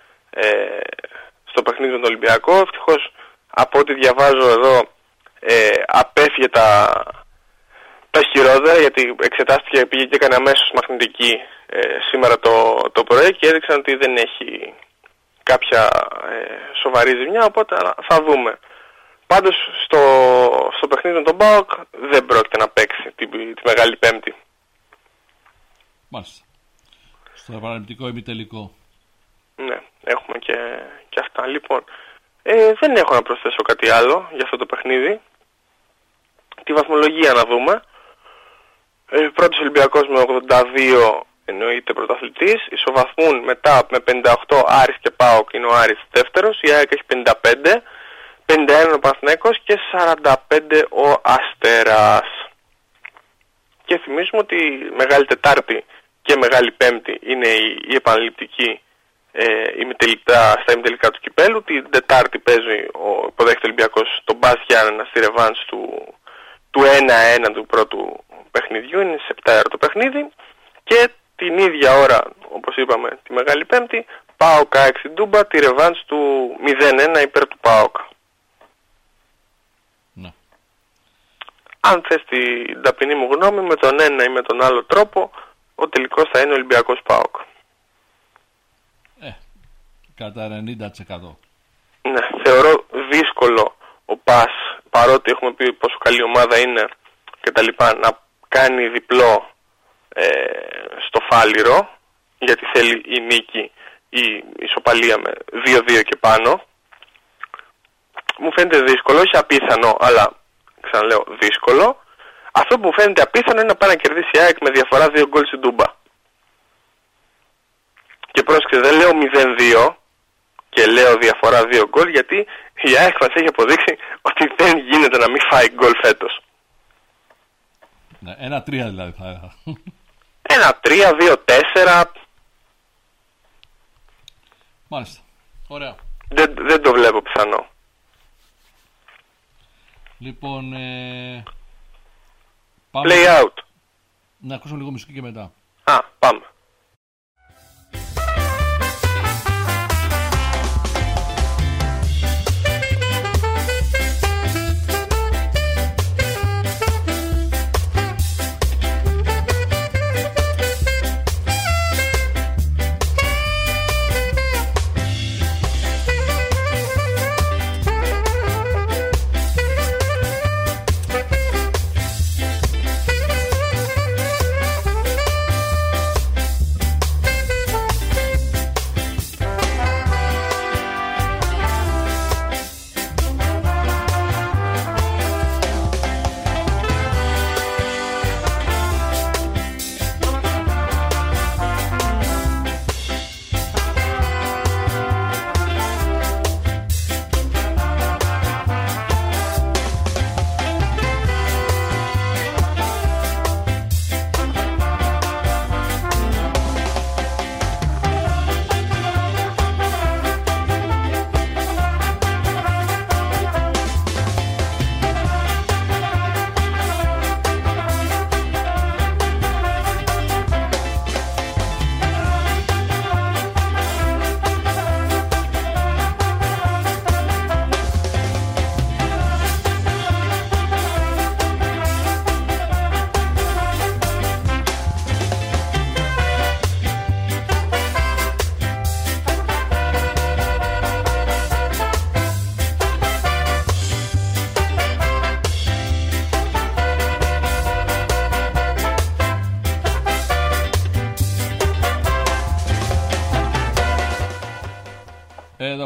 στο παιχνίδι με τον Ολυμπιακό. Ευτυχώς από ό,τι διαβάζω εδώ απέφυγε τα χειρότερα, γιατί εξετάστηκε, πήγε και έκανε αμέσως μαγνητική σήμερα το πρωί και έδειξαν ότι δεν έχει κάποια σοβαρή ζημιά, οπότε θα δούμε. Πάντως στο παιχνίδι με τον ΠΑΟΚ δεν πρόκειται να παίξει τη Μεγάλη Πέμπτη. Μάλιστα. Στο επαναληπτικό ημιτελικό. Ναι, έχουμε και αυτά. Λοιπόν, δεν έχω να προσθέσω κάτι άλλο για αυτό το παιχνίδι. Τη βαθμολογία να δούμε. Πρώτος Ολυμπιακός με 82, εννοείται πρωταθλητής. Ισοβαθμούν μετά με 58 Άρης και ΠΑΟΚ, είναι ο Άρης δεύτερος. Η ΑΕΚ έχει 55, 51 ο Παναθηναίκος και 45 ο Αστέρας. Και θυμίζουμε ότι Μεγάλη Τετάρτη και Μεγάλη Πέμπτη είναι η επαναληπτική στα ημιτελικά του κυπέλου. Την Τετάρτη παίζει υποδέχεται Ολυμπιακός τον Μπας Γιάννενα στη ρεβάνς του 1-1 του πρώτου παιχνιδιού. Είναι σε 7 ώρα το παιχνίδι. Και την ίδια ώρα, όπως είπαμε, τη Μεγάλη Πέμπτη, ΠΑΟΚ ΑΕΚ στην Τούμπα, τη ρεβάνς του 0-1 υπέρ του ΠΑΟΚ. Ναι. Αν θες την ταπεινή μου γνώμη, με τον ένα ή με τον άλλο τρόπο, ο τελικός θα είναι Ολυμπιακός ΠΑΟΚ. Κατά 90%. Ναι, θεωρώ δύσκολο ο ΠΑΣ, παρότι έχουμε πει πόσο καλή ομάδα είναι και τα λοιπά, να κάνει διπλό στο Φάληρο, γιατί θέλει η νίκη ή η ισοπαλία με 2-2 και πάνω. Μου φαίνεται δύσκολο, όχι απίθανο, αλλά ξαναλέω δύσκολο. Αυτό που μου φαίνεται απίθανο είναι να πάει να κερδίσει η ΑΕΚ με διαφορά 2 γκολ στην Τούμπα. Και πρόσεξε, δεν λέω 0-2 και λέω διαφορά 2 γκολ, γιατί η ΑΕΚ μας έχει αποδείξει ότι δεν γίνεται να μην φάει γκολ φέτος. Ναι, 1-3 δηλαδή θα έλεγα. 1-3, 2-4. Μάλιστα. Ωραία. Δεν το βλέπω πιθανό. Λοιπόν, πάμε. Play out. Να ακούσουμε λίγο μουσική και μετά. Πάμε.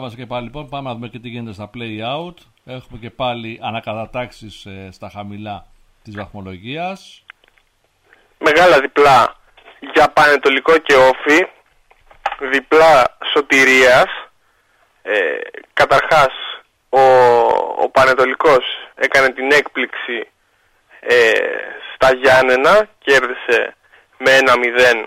διάβασα και πάλι λοιπόν. Πάμε να δούμε και τι γίνεται στα play-out. Έχουμε και πάλι ανακατατάξεις στα χαμηλά της βαθμολογίας. Μεγάλα διπλά για Πανετολικό και Όφη. Διπλά σωτηρίας. Καταρχάς ο Πανετολικός έκανε την έκπληξη στα Γιάννενα. Κέρδισε με 1-0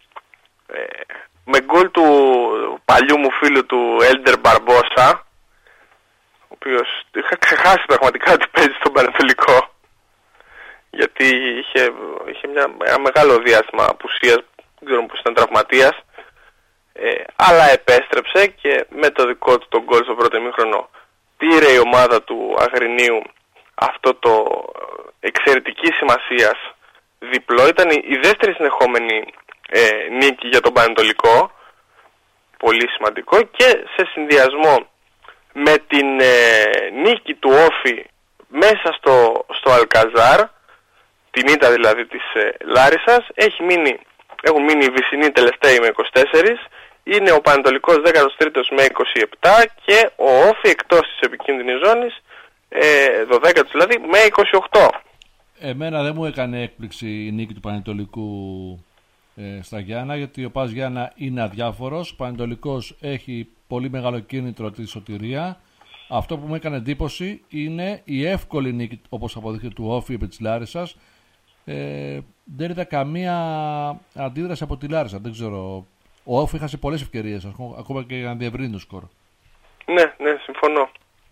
με γκολ του παλιού μου φίλου του Έλντερ Μπαρμπόσα, ο οποίος είχα ξεχάσει πραγματικά ότι παίζει στον Πανετολικό, γιατί είχε ένα μεγάλο διάστημα απουσίας, δεν ξέρω πώς ήταν, τραυματίας, αλλά επέστρεψε και με το δικό του τον γκολ στο πρώτο ημίχρονο πήρε η ομάδα του Αγρινίου αυτό το εξαιρετική σημασίας διπλό. Ήταν η δεύτερη συνεχόμενη νίκη για τον Πανετολικό, πολύ σημαντικό, και σε συνδυασμό με την νίκη του Όφη μέσα στο Αλκαζάρ, την ήττα δηλαδή της Λάρισσας, έχουν μείνει οι Βυσσινοί τελευταίοι με 24, είναι ο Πανετολικός 13ος με 27 και ο Όφη εκτός της επικίνδυνης ζώνης, 12ος δηλαδή, με 28. Εμένα δεν μου έκανε έκπληξη η νίκη του Πανετολικού στα Γιάννα, γιατί ο Πας Γιάννα είναι αδιάφορος. Ο Πανετολικός έχει πολύ μεγάλο κίνητρο τη σωτηρία. Αυτό που μου έκανε εντύπωση είναι η εύκολη νίκη, όπως αποδείχθηκε, του Όφη επί της Λάρισσας. Δεν είδα καμία αντίδραση από τη Λάρισα. Δεν ξέρω. Ο Όφη είχασε πολλές ευκαιρίες, ακόμα και για να διευρύνει το σκορ. Ναι, συμφωνώ.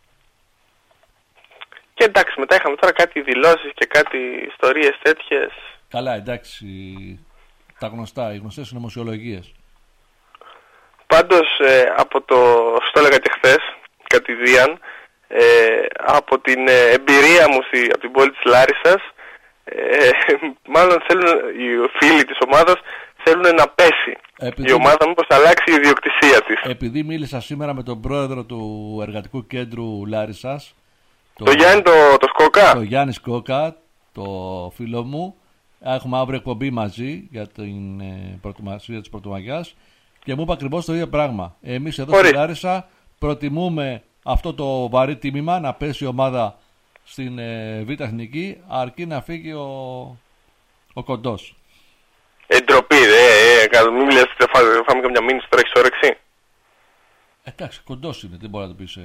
Και εντάξει, μετά είχαμε τώρα κάτι δηλώσεις και κάτι ιστορίες τέτοιες. Καλά, εντάξει. Τα γνωστά, οι γνωστές συνωμοσιολογίες. Πάντως, στο έλεγα και χθες, κατηδίαν, από την εμπειρία μου από την πόλη της Λάρισσας, μάλλον οι φίλοι της ομάδας θέλουν να πέσει η ομάδα, μήπως αλλάξει η ιδιοκτησία της. Επειδή μίλησα σήμερα με τον πρόεδρο του Εργατικού Κέντρου Λάρισσας, το Γιάννη το Σκόκα. Το Γιάννη Σκόκα, το φίλο μου. Έχουμε αύριο εκπομπή μαζί για την προετοιμασία της Πρωτομαγιάς και μου είπε ακριβώς το ίδιο πράγμα. Εμείς εδώ στη Λάρισα προτιμούμε αυτό το βαρύ τίμημα, να πέσει η ομάδα στην Β' Εθνική, αρκεί να φύγει ο Κοντός. Ντροπή, μην μιλάς, φάμε καμιά μήνυση τώρα, έχεις όρεξη. Εντάξει, Κοντός είναι, δεν μπορεί να το πεις.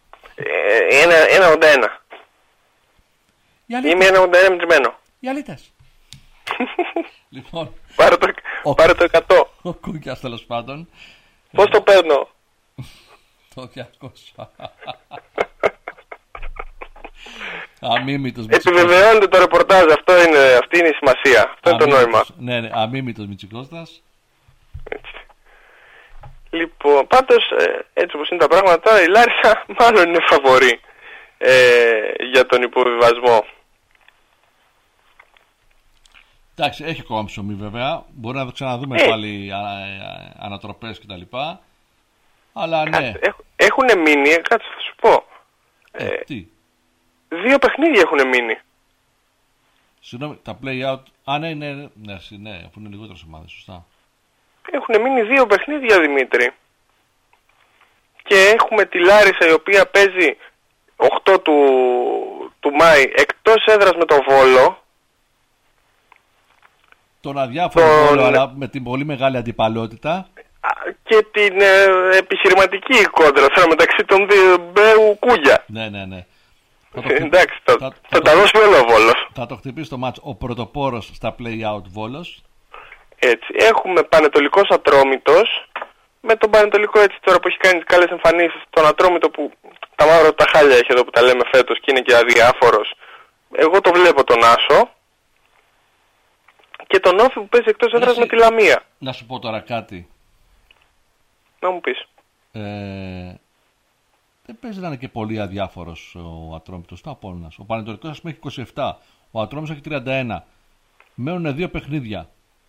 1,81. Είμαι 1,81 μετρημένο. Οι αλήτες. Λοιπόν, πάρε το 100. Ο Κούκιας, τέλος πάντων. Πώς το παίρνω? Το 200. Αμίμητος. Επιβεβαιώνεται το ρεπορτάζ, αυτή είναι η σημασία. Αυτό είναι το νόημα. Ναι, αμίμητος Μητσικώστας. Έτσι. Λοιπόν, πάντως, έτσι όπως είναι τα πράγματα τώρα, η Λάρισα μάλλον είναι φαβορή για τον υποβιβασμό. Εντάξει, έχει ακόμα ψωμί βέβαια. Μπορεί να το ξαναδούμε πάλι ανατροπές κτλ. Αλλά ναι. Έχουν μείνει, κάτσε θα σου πω. Τι? 2 παιχνίδια έχουν μείνει. Συγγνώμη, τα play-out. Ναι, αφού είναι λιγότερες ομάδες, σωστά. Έχουν μείνει 2 παιχνίδια, Δημήτρη. Και έχουμε τη Λάρισα, η οποία παίζει 8 του Μάη εκτός έδρας με το Βόλο. Τον αδιάφορο Βόλο, αλλά με την πολύ μεγάλη αντιπαλότητα. Και την επιχειρηματική κόντρα τώρα μεταξύ των δύο Μπέου Κούγια. Ναι. Εντάξει, θα τα δώσει όλο ο Βόλος. Θα το χτυπήσει το μάτς ο πρωτοπόρος στα play-out Βόλος. Έτσι, έχουμε Πανετολικός Ατρόμητος. Με τον Πανετολικό έτσι τώρα που έχει κάνει καλές εμφανίσεις, τον Ατρόμητο που τα μαύρα τα χάλια έχει εδώ που τα λέμε φέτος και είναι και αδιάφορος. Εγώ το βλέπω τον Άσο. Και τον Όφη που παίζει εκτός έδρας με τη Λαμία. Να σου πω τώρα κάτι. Να μου πεις. Δεν παίζει να είναι και πολύ αδιάφορος ο Ατρόμητος. Το Απόλλωνας. Ο Πανετολικός ας πούμε έχει 27. Ο Ατρόμητος έχει 31. Μένουν 2 παιχνίδια.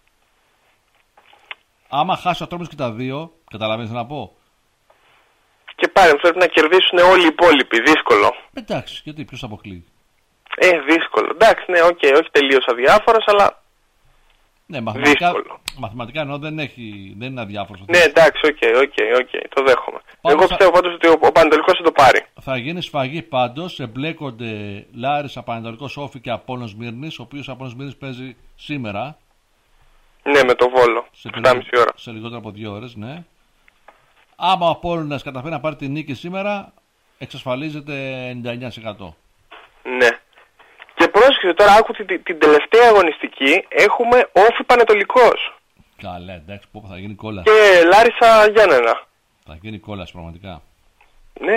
Άμα χάσει ο Ατρόμητος και τα 2, καταλαβαίνεις να πω. Και πάλι πρέπει να κερδίσουν όλοι οι υπόλοιποι. Δύσκολο. Εντάξει, γιατί ποιος αποκλείει. Δύσκολο. Εντάξει, ναι, όχι τελείως αδιάφορος, αλλά Ναι, μαθηματικά εννοώ δεν είναι αδιάφορος. Ναι, εντάξει, οκ, το δέχομαι. Εγώ πιστεύω πάντως ότι ο Πανετολικός θα το πάρει. Θα γίνει σφαγή πάντως, εμπλέκονται Λάρισα, Πανετολικός, Όφη και Απόλλων Σμύρνης, ο οποίος Απόλλων Σμύρνης παίζει σήμερα. Ναι, με το Βόλο, 7,5 ώρα. Σε λιγότερο από 2 ώρες, ναι. Άμα ο Απόλλωνας καταφέρει να πάρει την νίκη σήμερα, εξασφαλίζεται 99%. Ναι. Και πρόσεξε τώρα, άκου την τελευταία αγωνιστική, έχουμε Όφη Πανετολικός. Καλά, εντάξει, θα γίνει κόλαση. Και Λάρισα Γιάννενα. Θα γίνει κόλαση πραγματικά. Ναι.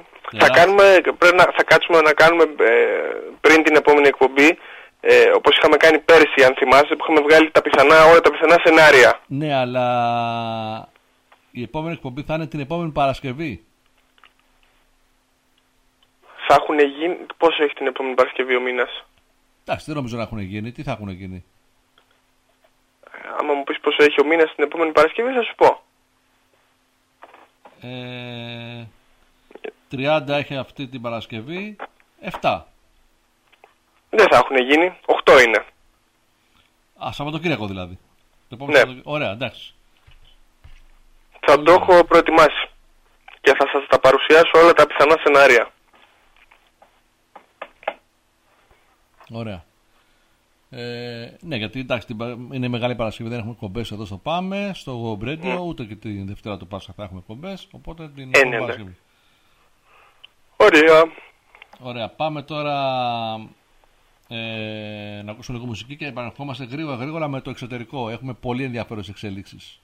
Θα κάτσουμε να κάνουμε πριν την επόμενη εκπομπή, όπως είχαμε κάνει πέρσι, αν θυμάσαι, που είχαμε βγάλει όλα τα πιθανά σενάρια. Ναι, αλλά η επόμενη εκπομπή θα είναι την επόμενη Παρασκευή. Θα έχουν γίνει. Πόσο έχει την επόμενη Παρασκευή ο μήνας? Εντάξει, δεν νομίζω να έχουν γίνει. Τι θα έχουν γίνει? Άμα μου πεις πόσο έχει ο μήνας την επόμενη Παρασκευή, θα σου πω. 30 έχει αυτή την Παρασκευή. 7. Δεν θα έχουν γίνει. 8 είναι. Σαββατοκύριακο δηλαδή. Ναι. Ωραία, εντάξει. Θα το έχω προετοιμάσει. Και θα σας τα παρουσιάσω όλα τα πιθανά σενάρια. Ωραία. Ναι, γιατί εντάξει, είναι Μεγάλη Παρασκευή, δεν έχουμε κομπές εδώ στο Πάμε, στο Radio, ούτε και τη Δευτέρα του Πάσχα θα έχουμε κομπές, οπότε την Παρασκευή. Ωραία, πάμε τώρα να ακούσουμε λίγο μουσική και επανερχόμαστε γρήγορα με το εξωτερικό. Έχουμε πολύ ενδιαφέρουσες εξέλιξεις.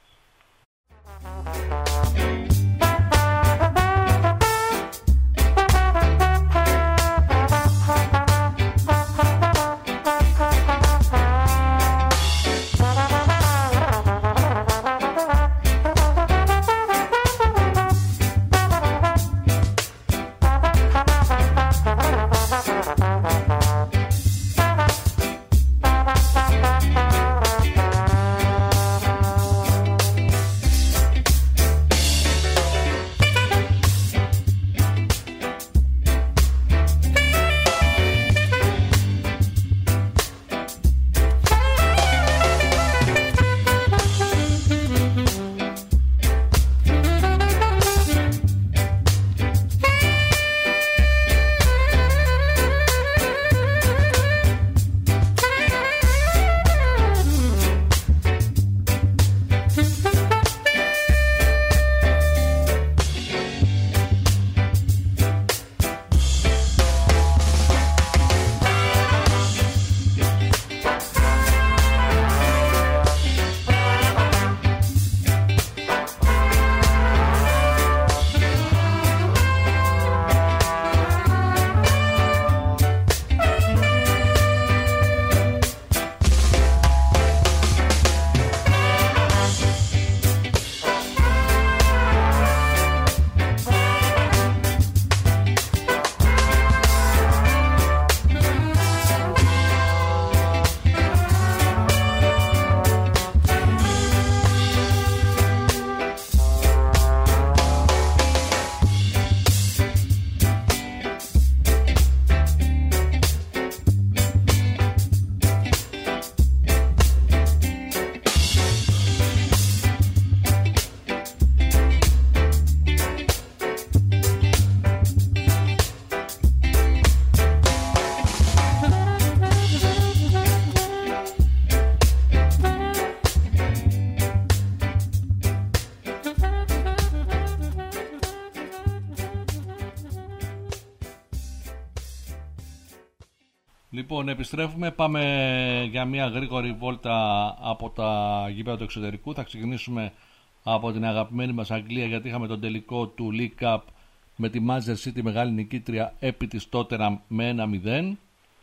Λοιπόν, επιστρέφουμε. Πάμε για μια γρήγορη βόλτα από τα γήπεδα του εξωτερικού. Θα ξεκινήσουμε από την αγαπημένη μας Αγγλία, γιατί είχαμε τον τελικό του League Cup με τη Manchester City, μεγάλη νικήτρια επί της Tottenham με 1-0.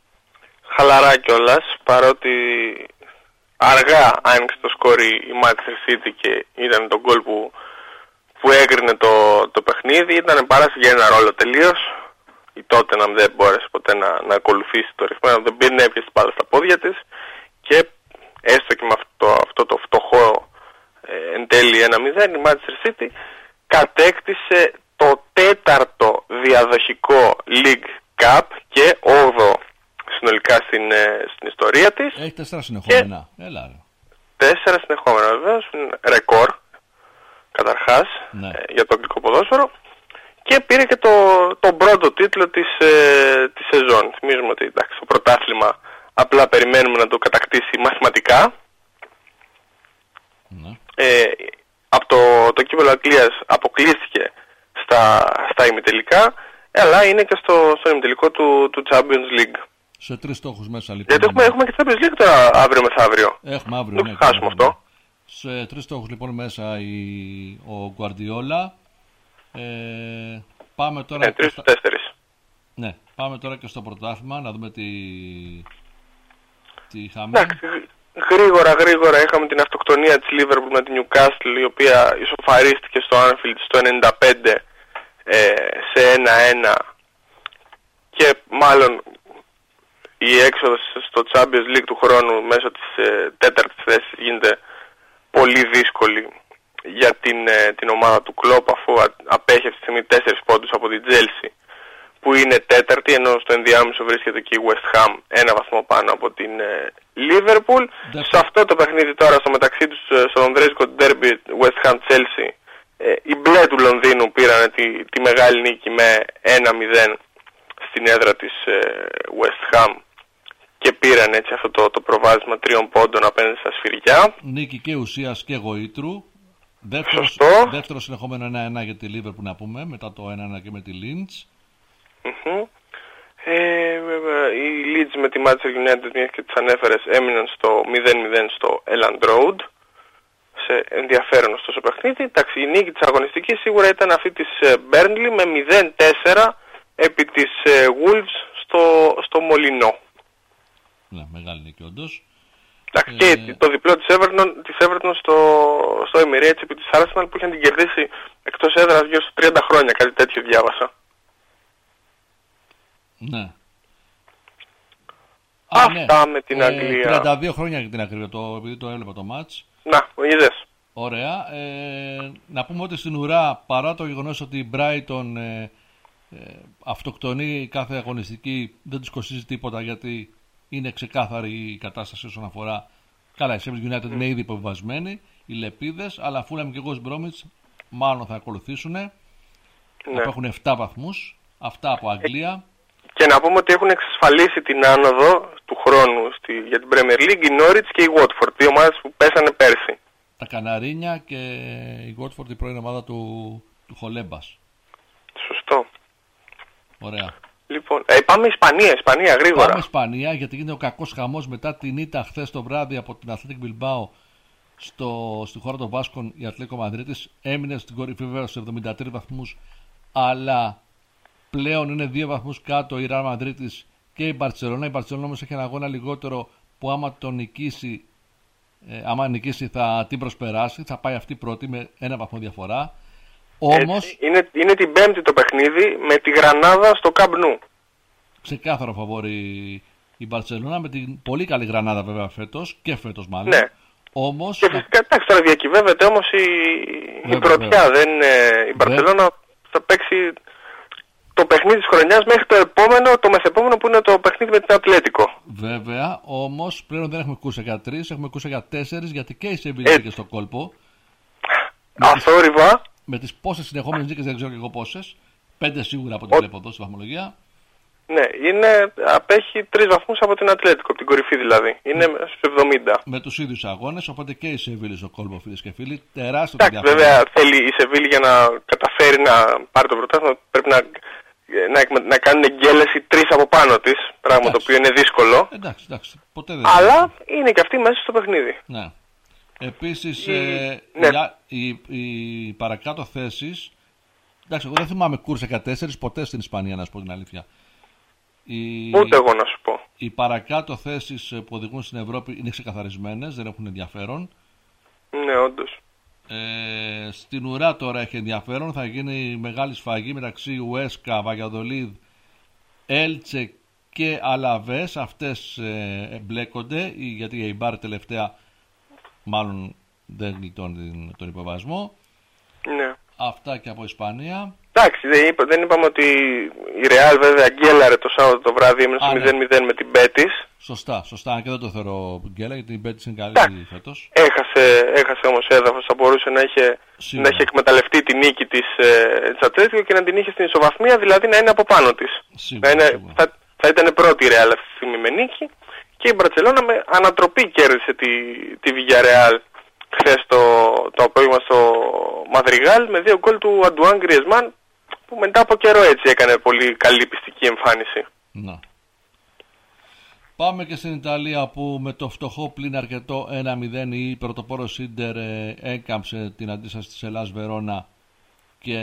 Χαλαρά κιόλας, παρότι αργά άνοιξε το σκόρι η Manchester City και ήταν το γκολ που έκρινε το παιχνίδι. Ήταν παράσταση για ένα ρόλο τελείως. Η Tottenham δεν μπόρεσε ποτέ να ακολουθήσει το ρυθμό, δεν πήρε, έπιασε την μπάλα στα πόδια της και έστω και με αυτό το φτωχό εν τέλει 1-0, η Manchester City κατέκτησε το 4ο διαδοχικό League Cup και 8ο συνολικά στην ιστορία της. Έχει 4 συνεχόμενα. Έλα ρε. 4 συνεχόμενα βεβαίως. Ρεκόρ καταρχάς για το αγγλικό ποδόσφαιρο. Και πήρε και τον πρώτο τίτλο της σεζόν. Θυμίζουμε ότι εντάξει, το πρωτάθλημα απλά περιμένουμε να το κατακτήσει μαθηματικά. Από το κύπελλο Αγγλίας αποκλείστηκε στα ημιτελικά, αλλά είναι και στο ημιτελικό του Champions League. Σε 3 στόχους μέσα λοιπόν. Γιατί έχουμε και Champions League τώρα αύριο μεθαύριο. Έχουμε αύριο. Δεν χάσουμε αυτό. Σε 3 στόχους λοιπόν μέσα ο Guardiola. Πάμε τώρα. 3-4. Ναι, πάμε τώρα και στο πρωτάθλημα να δούμε τι είχαμε. Εντάξει, γρήγορα είχαμε την αυτοκτονία της Liverpool με την Newcastle, η οποία ισοφαρίστηκε στο Anfield στο 95 σε 1-1, και μάλλον η έξοδος στο Champions League του χρόνου μέσω της τέταρτης θέσης γίνεται πολύ δύσκολη για την ομάδα του Klopp, αφού απέχει αυτή τη στιγμή 4 πόντους από την Chelsea που είναι τέταρτη, ενώ στο ενδιάμεσο βρίσκεται και η West Ham 1 βαθμό πάνω από την Liverpool. Σε αυτό το παιχνίδι τώρα, στο μεταξύ τους, στο λονδρέζικο derby West Ham Chelsea, οι μπλε του Λονδίνου πήραν τη μεγάλη νίκη με 1-0 στην έδρα της West Ham και πήραν έτσι αυτό το προβάδισμα 3 πόντων απέναντι στα σφυριά. Νίκη και ουσίας και γοήτρου. Δεύτερο συνεχόμενο 1-1 για τη Liverpool, να πούμε, μετά το 1-1 και με τη Leeds. Οι Leeds με τη Manchester United, μια και τις ανέφερες, έμειναν στο 0-0 στο Elland Road, σε ενδιαφέρον ωστόσο παιχνίδι. Εντάξει, η νίκη της αγωνιστικής σίγουρα ήταν αυτή της Burnley με 0-4 επί της Wolves στο Μολυνό. Ναι, μεγάλη νίκη όντως. Και το διπλό της Everton στο Emirates επί της Arsenal, που είχαν την κερδίσει εκτός έδρας γύρω στο 30 χρόνια, κάτι τέτοιο διάβασα. Ναι. Αυτά με την Αγγλία. 32 χρόνια για την ακρίβεια, επειδή το έβλεπα το μάτς. Να, είδες. Ωραία. Να πούμε ότι στην ουρά, παρά το γεγονός ότι η Brighton αυτοκτονεί κάθε αγωνιστική, δεν τους κοστίζει τίποτα, γιατί είναι ξεκάθαρη η κατάσταση όσον αφορά. Καλά, η Sheffield United είναι ήδη υποβιβασμένη, οι Λεπίδες, αλλά Fulham και West Bromwich μάλλον θα ακολουθήσουν. Ναι. Έχουν 7 βαθμούς. Αυτά από Αγγλία. Και να πούμε ότι έχουν εξασφαλίσει την άνοδο του χρόνου για την Premier League η Norwich και η Watford, δύο ομάδες που πέσανε πέρσι. Τα Καναρίνια και η Watford, η πρώην ομάδα του Χολέμπας. Σωστό. Ωραία. Λοιπόν, πάμε Ισπανία γρήγορα. Πάμε Ισπανία, γιατί γίνεται ο κακός χαμός μετά την ήττα χθες το βράδυ από την Athletic Bilbao στη χώρα των Βάσκων. Η Ατλέτικο Μαδρίτης έμεινε στην κορυφή βέβαια στους 73 βαθμούς, αλλά πλέον είναι 2 βαθμούς κάτω η Real Μαδρίτης και η Μπαρτσελόνα. Η Μπαρτσελόνα όμως έχει ένα αγώνα λιγότερο που άμα νικήσει θα την προσπεράσει, θα πάει αυτή πρώτη με 1 βαθμό διαφορά. Όμως, είναι την Πέμπτη το παιχνίδι με τη Γρανάδα στο Camp Nou. Ξεκάθαρο φαβόρη η Μπαρτσελόνα, με την πολύ καλή Γρανάδα βέβαια φέτος μάλλον. Ναι. Όμως, και φυσικά εντάξει, τώρα διακυβεύεται όμως η πρωτιά. Η Μπαρτσελόνα θα παίξει το παιχνίδι της χρονιάς μέχρι το μεθεπόμενο που είναι το παιχνίδι με την Ατλέτικο. Βέβαια, όμως πλέον δεν έχουμε κούρσα για 3, έχουμε κούρσα για 4, γιατί και η Σεβίλη και στο κόλπο. Αθόρυβα. Με τις πόσες συνεχόμενες νίκες, δεν ξέρω και εγώ πόσες. 5 σίγουρα από την βλέπω εδώ στη βαθμολογία. Ναι, απέχει 3 βαθμούς από την Ατλέτικο, από την κορυφή δηλαδή. Είναι στους 70. Με τους ίδιους αγώνες, οπότε και η Σεβίλη στο κόλπο, φίλες και φίλοι. Τεράστιο το ενδιαφέρον. Βέβαια, θέλει η Σεβίλη για να καταφέρει να πάρει το πρωτάθλημα, πρέπει να κάνουν εγκέλεση 3 από πάνω της. Πράγμα το οποίο είναι δύσκολο. Εντάξει, ποτέ δεν. Αλλά είναι και αυτή μέσα στο παιχνίδι. Ναι. Επίσης, οι παρακάτω θέσεις. Εντάξει, εγώ δεν θυμάμαι κούρσα για 4 ποτέ στην Ισπανία, να σου πω την αλήθεια. Ούτε εγώ να σου πω. Οι παρακάτω θέσεις που οδηγούν στην Ευρώπη είναι ξεκαθαρισμένες, δεν έχουν ενδιαφέρον. Ναι, όντως. Στην ουρά τώρα έχει ενδιαφέρον. Θα γίνει μεγάλη σφαγή μεταξύ Ουέσκα, Βαγιαδολίδ, Έλτσε και Αλαβές. Αυτές εμπλέκονται, γιατί η Eibar τελευταία μάλλον δεν γλιτώνει τον υποβασμό. Ναι. Αυτά και από Ισπανία. Εντάξει, δεν είπαμε ότι η Real βέβαια γκέλαρε το Σάββατο το βράδυ, έμεινε στο 0-0 με την Betis. Σωστά, και δεν το θεωρώ γκέλα γιατί η Betis είναι καλή φέτος. Έχασε όμως έδαφος, θα μπορούσε να είχε εκμεταλλευτεί τη νίκη της Ατλέτικο και να την είχε στην ισοβαθμία, δηλαδή να είναι από πάνω της. Θα ήταν πρώτη η Real αυτή τη στιγμή με νίκη και η Μπαρτσελόνα με ανατροπή κέρδισε τη Villarreal χθες το απόγευμα στο Μαδριγάλ με 2 γκολ του Αντουάν Γκριεσμάν, που μετά από καιρό έτσι έκανε πολύ καλή πιστική εμφάνιση. Να. Πάμε και στην Ιταλία που με το φτωχό πλην αρκετό 1-0 η πρωτοπόρος Ίντερ έκαμψε την αντίσταση της Ελλάς Βερόνα και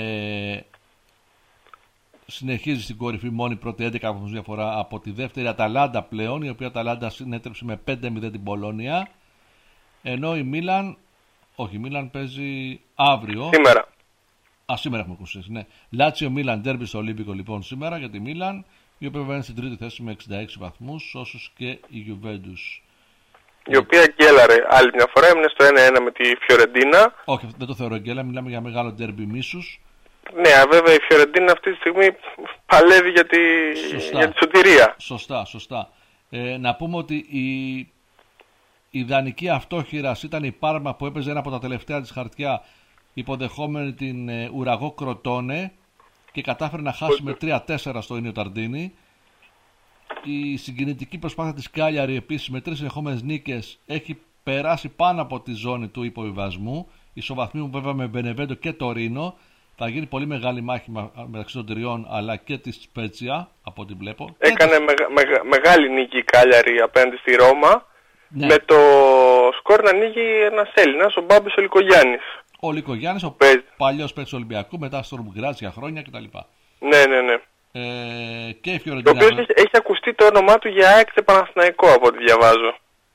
συνεχίζει στην κορυφή μόνη πρώτη 11 βαθμούς διαφορά από τη δεύτερη Αταλάντα πλέον, η οποία Αταλάντα συνέτρεψε με 5-0 την Πολόνια, ενώ η Μίλαν παίζει αύριο. Σήμερα έχουμε ακούσει, ναι. Λάτσιο Μίλαν, ντέρμπι στο Ολύμπικο λοιπόν σήμερα για τη Μίλαν, η οποία βαίνει στην τρίτη θέση με 66 βαθμούς, όσους και η Γιουβέντους. Η οποία γκέλαρε άλλη μια φορά, έμεινε στο 1-1 με τη Φιωρεντίνα. Όχι, δεν το θεωρώ γκέλα, μιλάμε για μεγάλο ντέρμπι μίσους. Ναι, βέβαια η Φιωρεντίνα αυτή τη στιγμή παλεύει για τη σωτηρία. Σωστά. Να πούμε ότι η ιδανική αυτόχειρας ήταν η Πάρμα που έπαιζε ένα από τα τελευταία της χαρτιά, υποδεχόμενη την Ουραγό Κροτόνε και κατάφερε να χάσει με 3-4 στο Ίνιο Ταρντίνι. Η συγκινητική προσπάθεια της Κάλιαρη επίσης με 3 συνεχόμενες νίκες έχει περάσει πάνω από τη ζώνη του υποβιβασμού. Ισοβαθμίου βέβαια με Μπενεβέντο και Τορίνο. Θα γίνει πολύ μεγάλη μάχη μεταξύ των τριών αλλά και της Σπέτσια από ό,τι βλέπω. Έκανε μεγάλη νίκη η Κάλιαρη απέναντι στη Ρώμα, ναι, με το σκορ να ανοίγει ένας Έλληνας, ο Μπάμπης ο Λικογιάννης. Ο Λικογιάννης, ο παλιός παίκτης Ολυμπιακού, μετά στο Ρουμγκράτς για χρόνια κτλ. Ναι. Και η Φιωρεντίνα. Το οποίο έχει ακουστεί το όνομά του για ΑΕΚ και Παναθηναϊκό από ό,τι διαβάζω.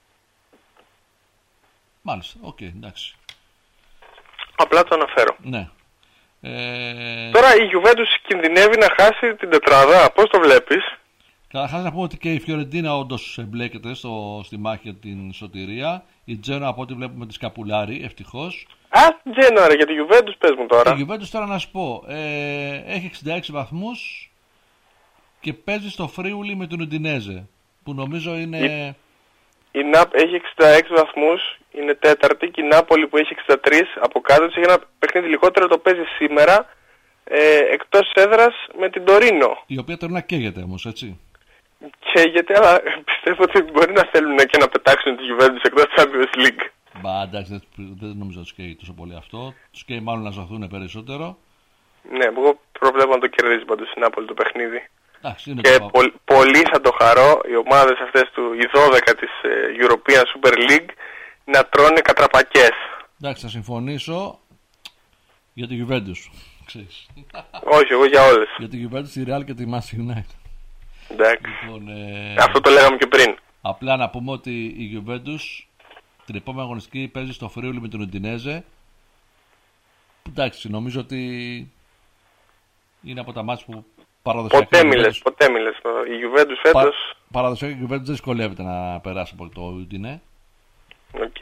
Μάλιστα, εντάξει. Απλά το αναφέρω. Ναι. Τώρα η Γιουβέντους κινδυνεύει να χάσει την τετράδα, πώς το βλέπεις? Καταρχάς να πούμε ότι και η Φιωρεντίνα όντως εμπλέκεται στη μάχη για την σωτηρία. Η Τζένοα από ό,τι βλέπουμε τη σκαπουλάρει, ευτυχώς. Τζένοα για τη Γιουβέντους πες μου τώρα. Η Γιουβέντους τώρα να σου πω, έχει 66 βαθμούς και παίζει στο Φρίουλι με τον Ουντινέζε, που νομίζω είναι... Η ΝΑΠ έχει 66 βαθμούς, είναι τέταρτη, και η Νάπολη που έχει 63 από κάτω της έχει ένα παιχνίδι λιγότερο, το παίζει σήμερα εκτός έδρας με την Τορίνο. Η οποία τώρα καίγεται όμως, έτσι. Καίγεται, αλλά πιστεύω ότι μπορεί να θέλουν και να πετάξουν τη Juventus εκτός Champions League. Εντάξει, δεν νομίζω να τους καίει τόσο πολύ αυτό. Τους καίει μάλλον να ζωθούν περισσότερο. Ναι, εγώ προβλέπω να το κερδίζει πάντως η Νάπολη το παιχνίδι. Εντάξει, και πολύ θα το χαρώ οι ομάδες αυτές οι 12 της European Super League να τρώνε κατραπακές. Εντάξει, θα συμφωνήσω για τη Juventus. Όχι, εγώ για όλες. Για τη Juventus, τη Real και τη Manchester United. Εντάξει. Λοιπόν, αυτό το λέγαμε και πριν. Απλά να πούμε ότι η Juventus την επόμενη αγωνιστική παίζει στο Φρίουλι με τον Ουντινέζε. Εντάξει, νομίζω ότι είναι από τα μάτια που παραδοσιακά. Ποτέ μιλες. Η Juventus φέτος. Παραδοσιακά η Juventus δεν δυσκολεύεται να περάσει από το Ουντινέ. Οκ.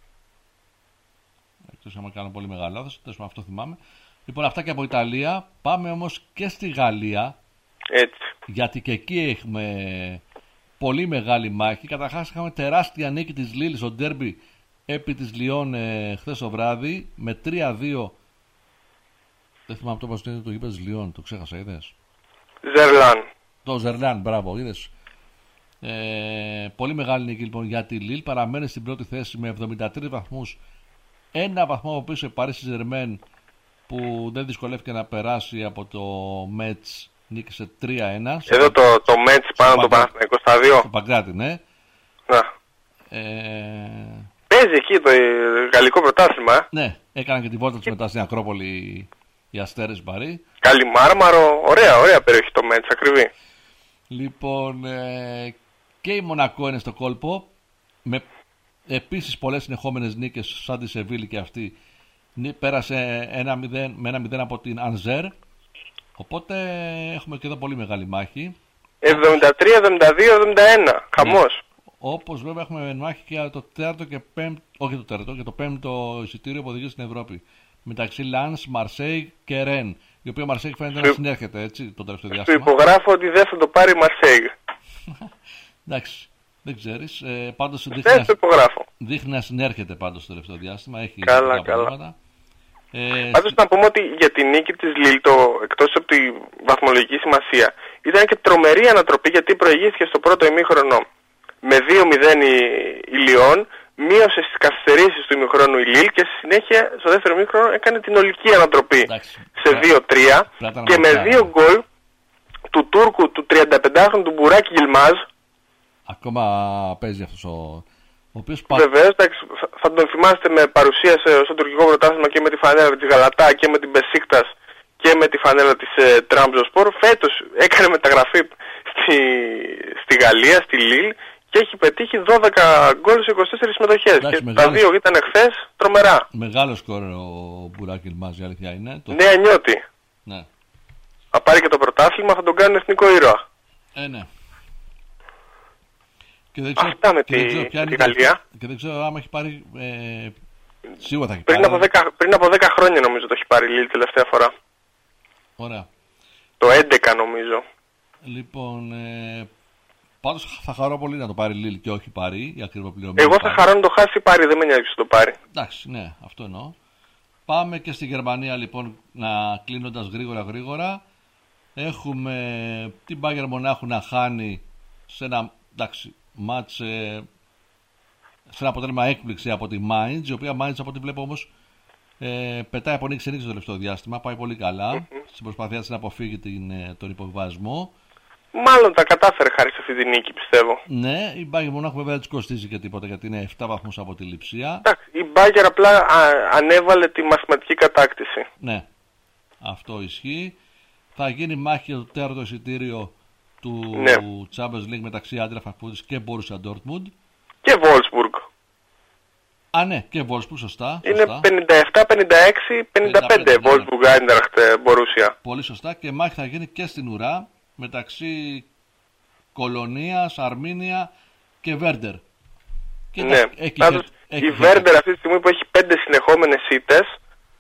Εκτός άμα κάνω πολύ μεγάλο λάθος, αυτό θυμάμαι. Λοιπόν, αυτά και από Ιταλία. Πάμε όμως και στη Γαλλία. Έτσι. Γιατί και εκεί έχουμε πολύ μεγάλη μάχη. Καταρχάς είχαμε τεράστια νίκη της Λίλ στο ντέρμπι επί της Λιόν χθες το βράδυ με 3-2. Δεν θυμάμαι το πώς είναι το γήπεδο της Λιόν, το ξέχασα, είδες. Ζερλάν. Το Ζερλάν, μπράβο, είδες. Πολύ μεγάλη νίκη λοιπόν για τη Λίλ. Παραμένει στην πρώτη θέση με 73 βαθμούς. Ένα βαθμό από πίσω η Paris Saint-Germain που δεν δυσκολεύτηκε να περάσει από το Μέτς. Νίκησε 3-1. Εδώ το Μέτς πάνω το Παναθηναϊκό στάδιο. Στο Παγκράτη, ναι. Παίζει εκεί το γαλλικό πρωτάθλημα. Ναι, έκαναν και τη βόλτα τους μετά στην Ακρόπολη οι Αστέρες Μπαρί. Καλή Μάρμαρο, ωραία περιοχή το Μέτς, ακριβή. Λοιπόν, και η Μονακό είναι στο κόλπο με επίσης πολλές συνεχόμενες νίκες σαν τη Σεβίλη και αυτή. Πέρασε με 1-0 από την Ανζέρ. Οπότε έχουμε και εδώ πολύ μεγάλη μάχη. 73, 72, 71. Χαμός. Όπως βέβαια έχουμε μάχη και για το τέταρτο και πέμπτο, όχι το τέταρτο, και το πέμπτο εισιτήριο που οδηγεί στην Ευρώπη. Μεταξύ Λανς, Μαρσέη και Ρεν. η οποία Μαρσέιγ φαίνεται να συνέρχεται έτσι το τελευταίο Του διάστημα. υπογράφω ότι δεν θα το πάρει η Μαρσέιγ. Εντάξει, δεν ξέρεις. Πάντως Δεν το υπογράφω. δείχνει να συνέρχεται πάντως το τελευταίο διάστημα. Έχει Καλά. Πάντως να πούμε ότι για τη νίκη της Λίλ, εκτός από τη βαθμολογική σημασία, ήταν και τρομερή ανατροπή, γιατί προηγήθηκε στο πρώτο ημίχρονο με 2-0 η Λιόν, μείωσε στις καθυστερήσεις του ημιχρόνου η Λίλ και στη συνέχεια στο δεύτερο ημίχρονο έκανε την ολική ανατροπή. Εντάξει, σε 2-3 και με 2 γκολ του Τούρκου, του 35χρονου του Μπουράκη Γιλμάζ. Ακόμα παίζει αυτός ο οποίος... Βεβαίως, θα τον θυμάστε με παρουσία στο τουρκικό πρωτάθλημα και με τη φανέλα της Γαλατά και με την Μπεσίκτας και με τη φανέλα της Τραμπζονσπορ. Φέτος έκανε μεταγραφή στη Γαλλία, στη Λίλ, και έχει πετύχει 12 γκολ σε 24 συμμετοχές. Και τα δύο ήταν εχθές τρομερά. Μεγάλο σκόρ ο Μπουράκη Γιλμάζ, η αλήθεια είναι. Νέα νιώτη. Ναι. Θα πάρει και το πρωτάθλημα, θα τον κάνουν εθνικό ήρωα. Ναι. Και δεν ξέρω, αυτά με τη Γαλλία. Και δεν ξέρω άμα έχει πάρει. Σίγουρα θα έχει πάρει. Πριν από 10 χρόνια νομίζω το έχει πάρει η Λίλ τελευταία φορά. Ωραία. Το 11 νομίζω. Λοιπόν, πάντως θα χαρώ πολύ να το πάρει η Λίλ και όχι πάρει η ακριβοπληρωμένη. Εγώ θα χαρώ να το χάσει πάρει, δεν με νοιάζει να το πάρει. Εντάξει, ναι, αυτό εννοώ. Πάμε και στη Γερμανία λοιπόν, κλείνοντας γρήγορα. Έχουμε την Bayern Μονάχου να χάνει σε ένα μάτς, σε ένα αποτέλεσμα έκπληξη από τη Mainz, η οποία Mainz από ό,τι βλέπω όμως πετάει από νίκη σε νίκη στο τελευταίο διάστημα, πάει πολύ καλά στην προσπάθειά της να αποφύγει τον υποβιβασμό. Μάλλον τα κατάφερε χάρη σε αυτή τη νίκη, πιστεύω. Ναι, η Bayern Μονάχου βέβαια δεν της κοστίζει και τίποτα, γιατί είναι 7 βαθμούς από τη λειψία. Εντάξει, η Bayern απλά ανέβαλε τη μαθηματική κατάκτηση. Ναι, αυτό ισχύει. Θα γίνει μάχη για το τέταρτο εισιτήριο του Champions League μεταξύ Άντρα Φραγκφούρτης και Borussia Dortmund. Και Wolfsburg. Ναι, και Wolfsburg, σωστά. Είναι 57, 56, 55 Wolfsburg, Eintracht, Borussia. Πολύ σωστά, και μάχη θα γίνει και στην ουρά μεταξύ Κολονίας, Αρμίνια και Βέρντερ. Ναι, η Βέρντερ αυτή τη στιγμή που έχει 5 συνεχόμενες ήττες,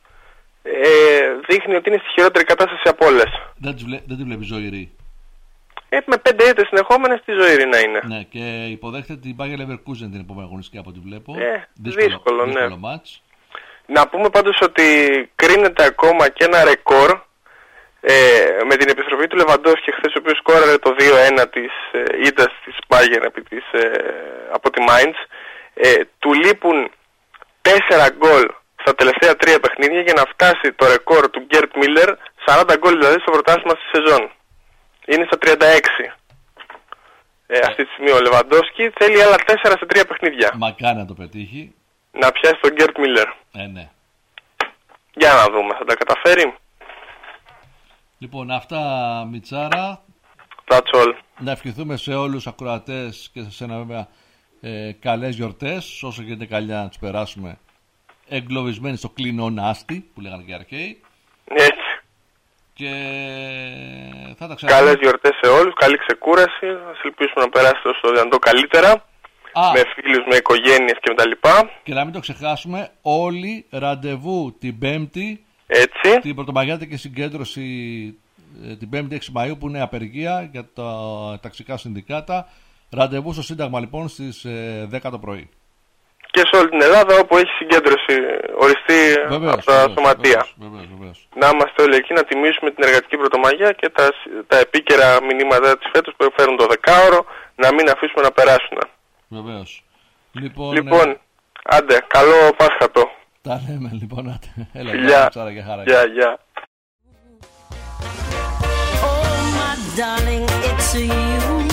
δείχνει ότι είναι στη χειρότερη κατάσταση από όλες. Δεν τη βλέπει ζωηρή. Με 5 ήττες συνεχόμενες τη ζωηρή να είναι. Ναι, και υποδέχεται την Bayer Leverkusen την επόμενη αγωνιστική από ό,τι βλέπω. Δύσκολο μάτς. Να πούμε πάντως ότι κρίνεται ακόμα και ένα ρεκόρ με την επιστροφή του Λεβαντόφσκι χθες, ο οποίος σκόραρε το 2-1 της ήττας της Bayern από τη Mainz. Του λείπουν 4 γκολ στα τελευταία 3 παιχνίδια για να φτάσει το ρεκόρ του Γκέρτ Μίλλερ, 40 γκολ δηλαδή στο πρωτάθλημα στη σεζόν. Είναι στα 36. Αυτή τη στιγμή ο Λεβαντόφσκι θέλει άλλα 4 σε 3 παιχνίδια. Μακάρι να το πετύχει. Να πιάσει τον Γκέρτ Μίλλερ. Ναι. Για να δούμε, θα τα καταφέρει. Λοιπόν, αυτά Μιτσάρα. That's all. Να ευχηθούμε σε όλους τους ακροατές και σε σένα βέβαια καλές γιορτές, όσο γίνεται καλιά να τους περάσουμε εγκλωβισμένοι στο κλεινό Νάστι, που λέγανε και οι αρχαίοι. Έτσι. Και θα τα ξαναπούμε. Καλές γιορτές σε όλους, καλή ξεκούραση. Ας ελπίσουμε να περάσετε όσο δυνατό καλύτερα. Με φίλους, με οικογένειες και με τα λοιπά. Και να μην το ξεχάσουμε, όλοι ραντεβού την Πέμπτη. Έτσι. Την Πρωτομαγιάτικη συγκέντρωση την 5η 6 Μαΐου, που είναι απεργία για τα ταξικά συνδικάτα. Ραντεβού στο Σύνταγμα λοιπόν στις 10 το πρωί. Και σε όλη την Ελλάδα όπου έχει συγκέντρωση οριστεί από τα σωματεία. Βεβαίως. Να είμαστε όλοι εκεί να τιμήσουμε την εργατική Πρωτομαγιά και τα επίκαιρα μηνύματα της φέτος που φέρουν το 10ωρο να μην αφήσουμε να περάσουν. Βεβαίως. Λοιπόν, άντε, καλό Πάσχατο. Τα λέμε λοιπόν, άντε. Έλα, τσάρα και χαρά. Γεια. Oh my darling, it's you.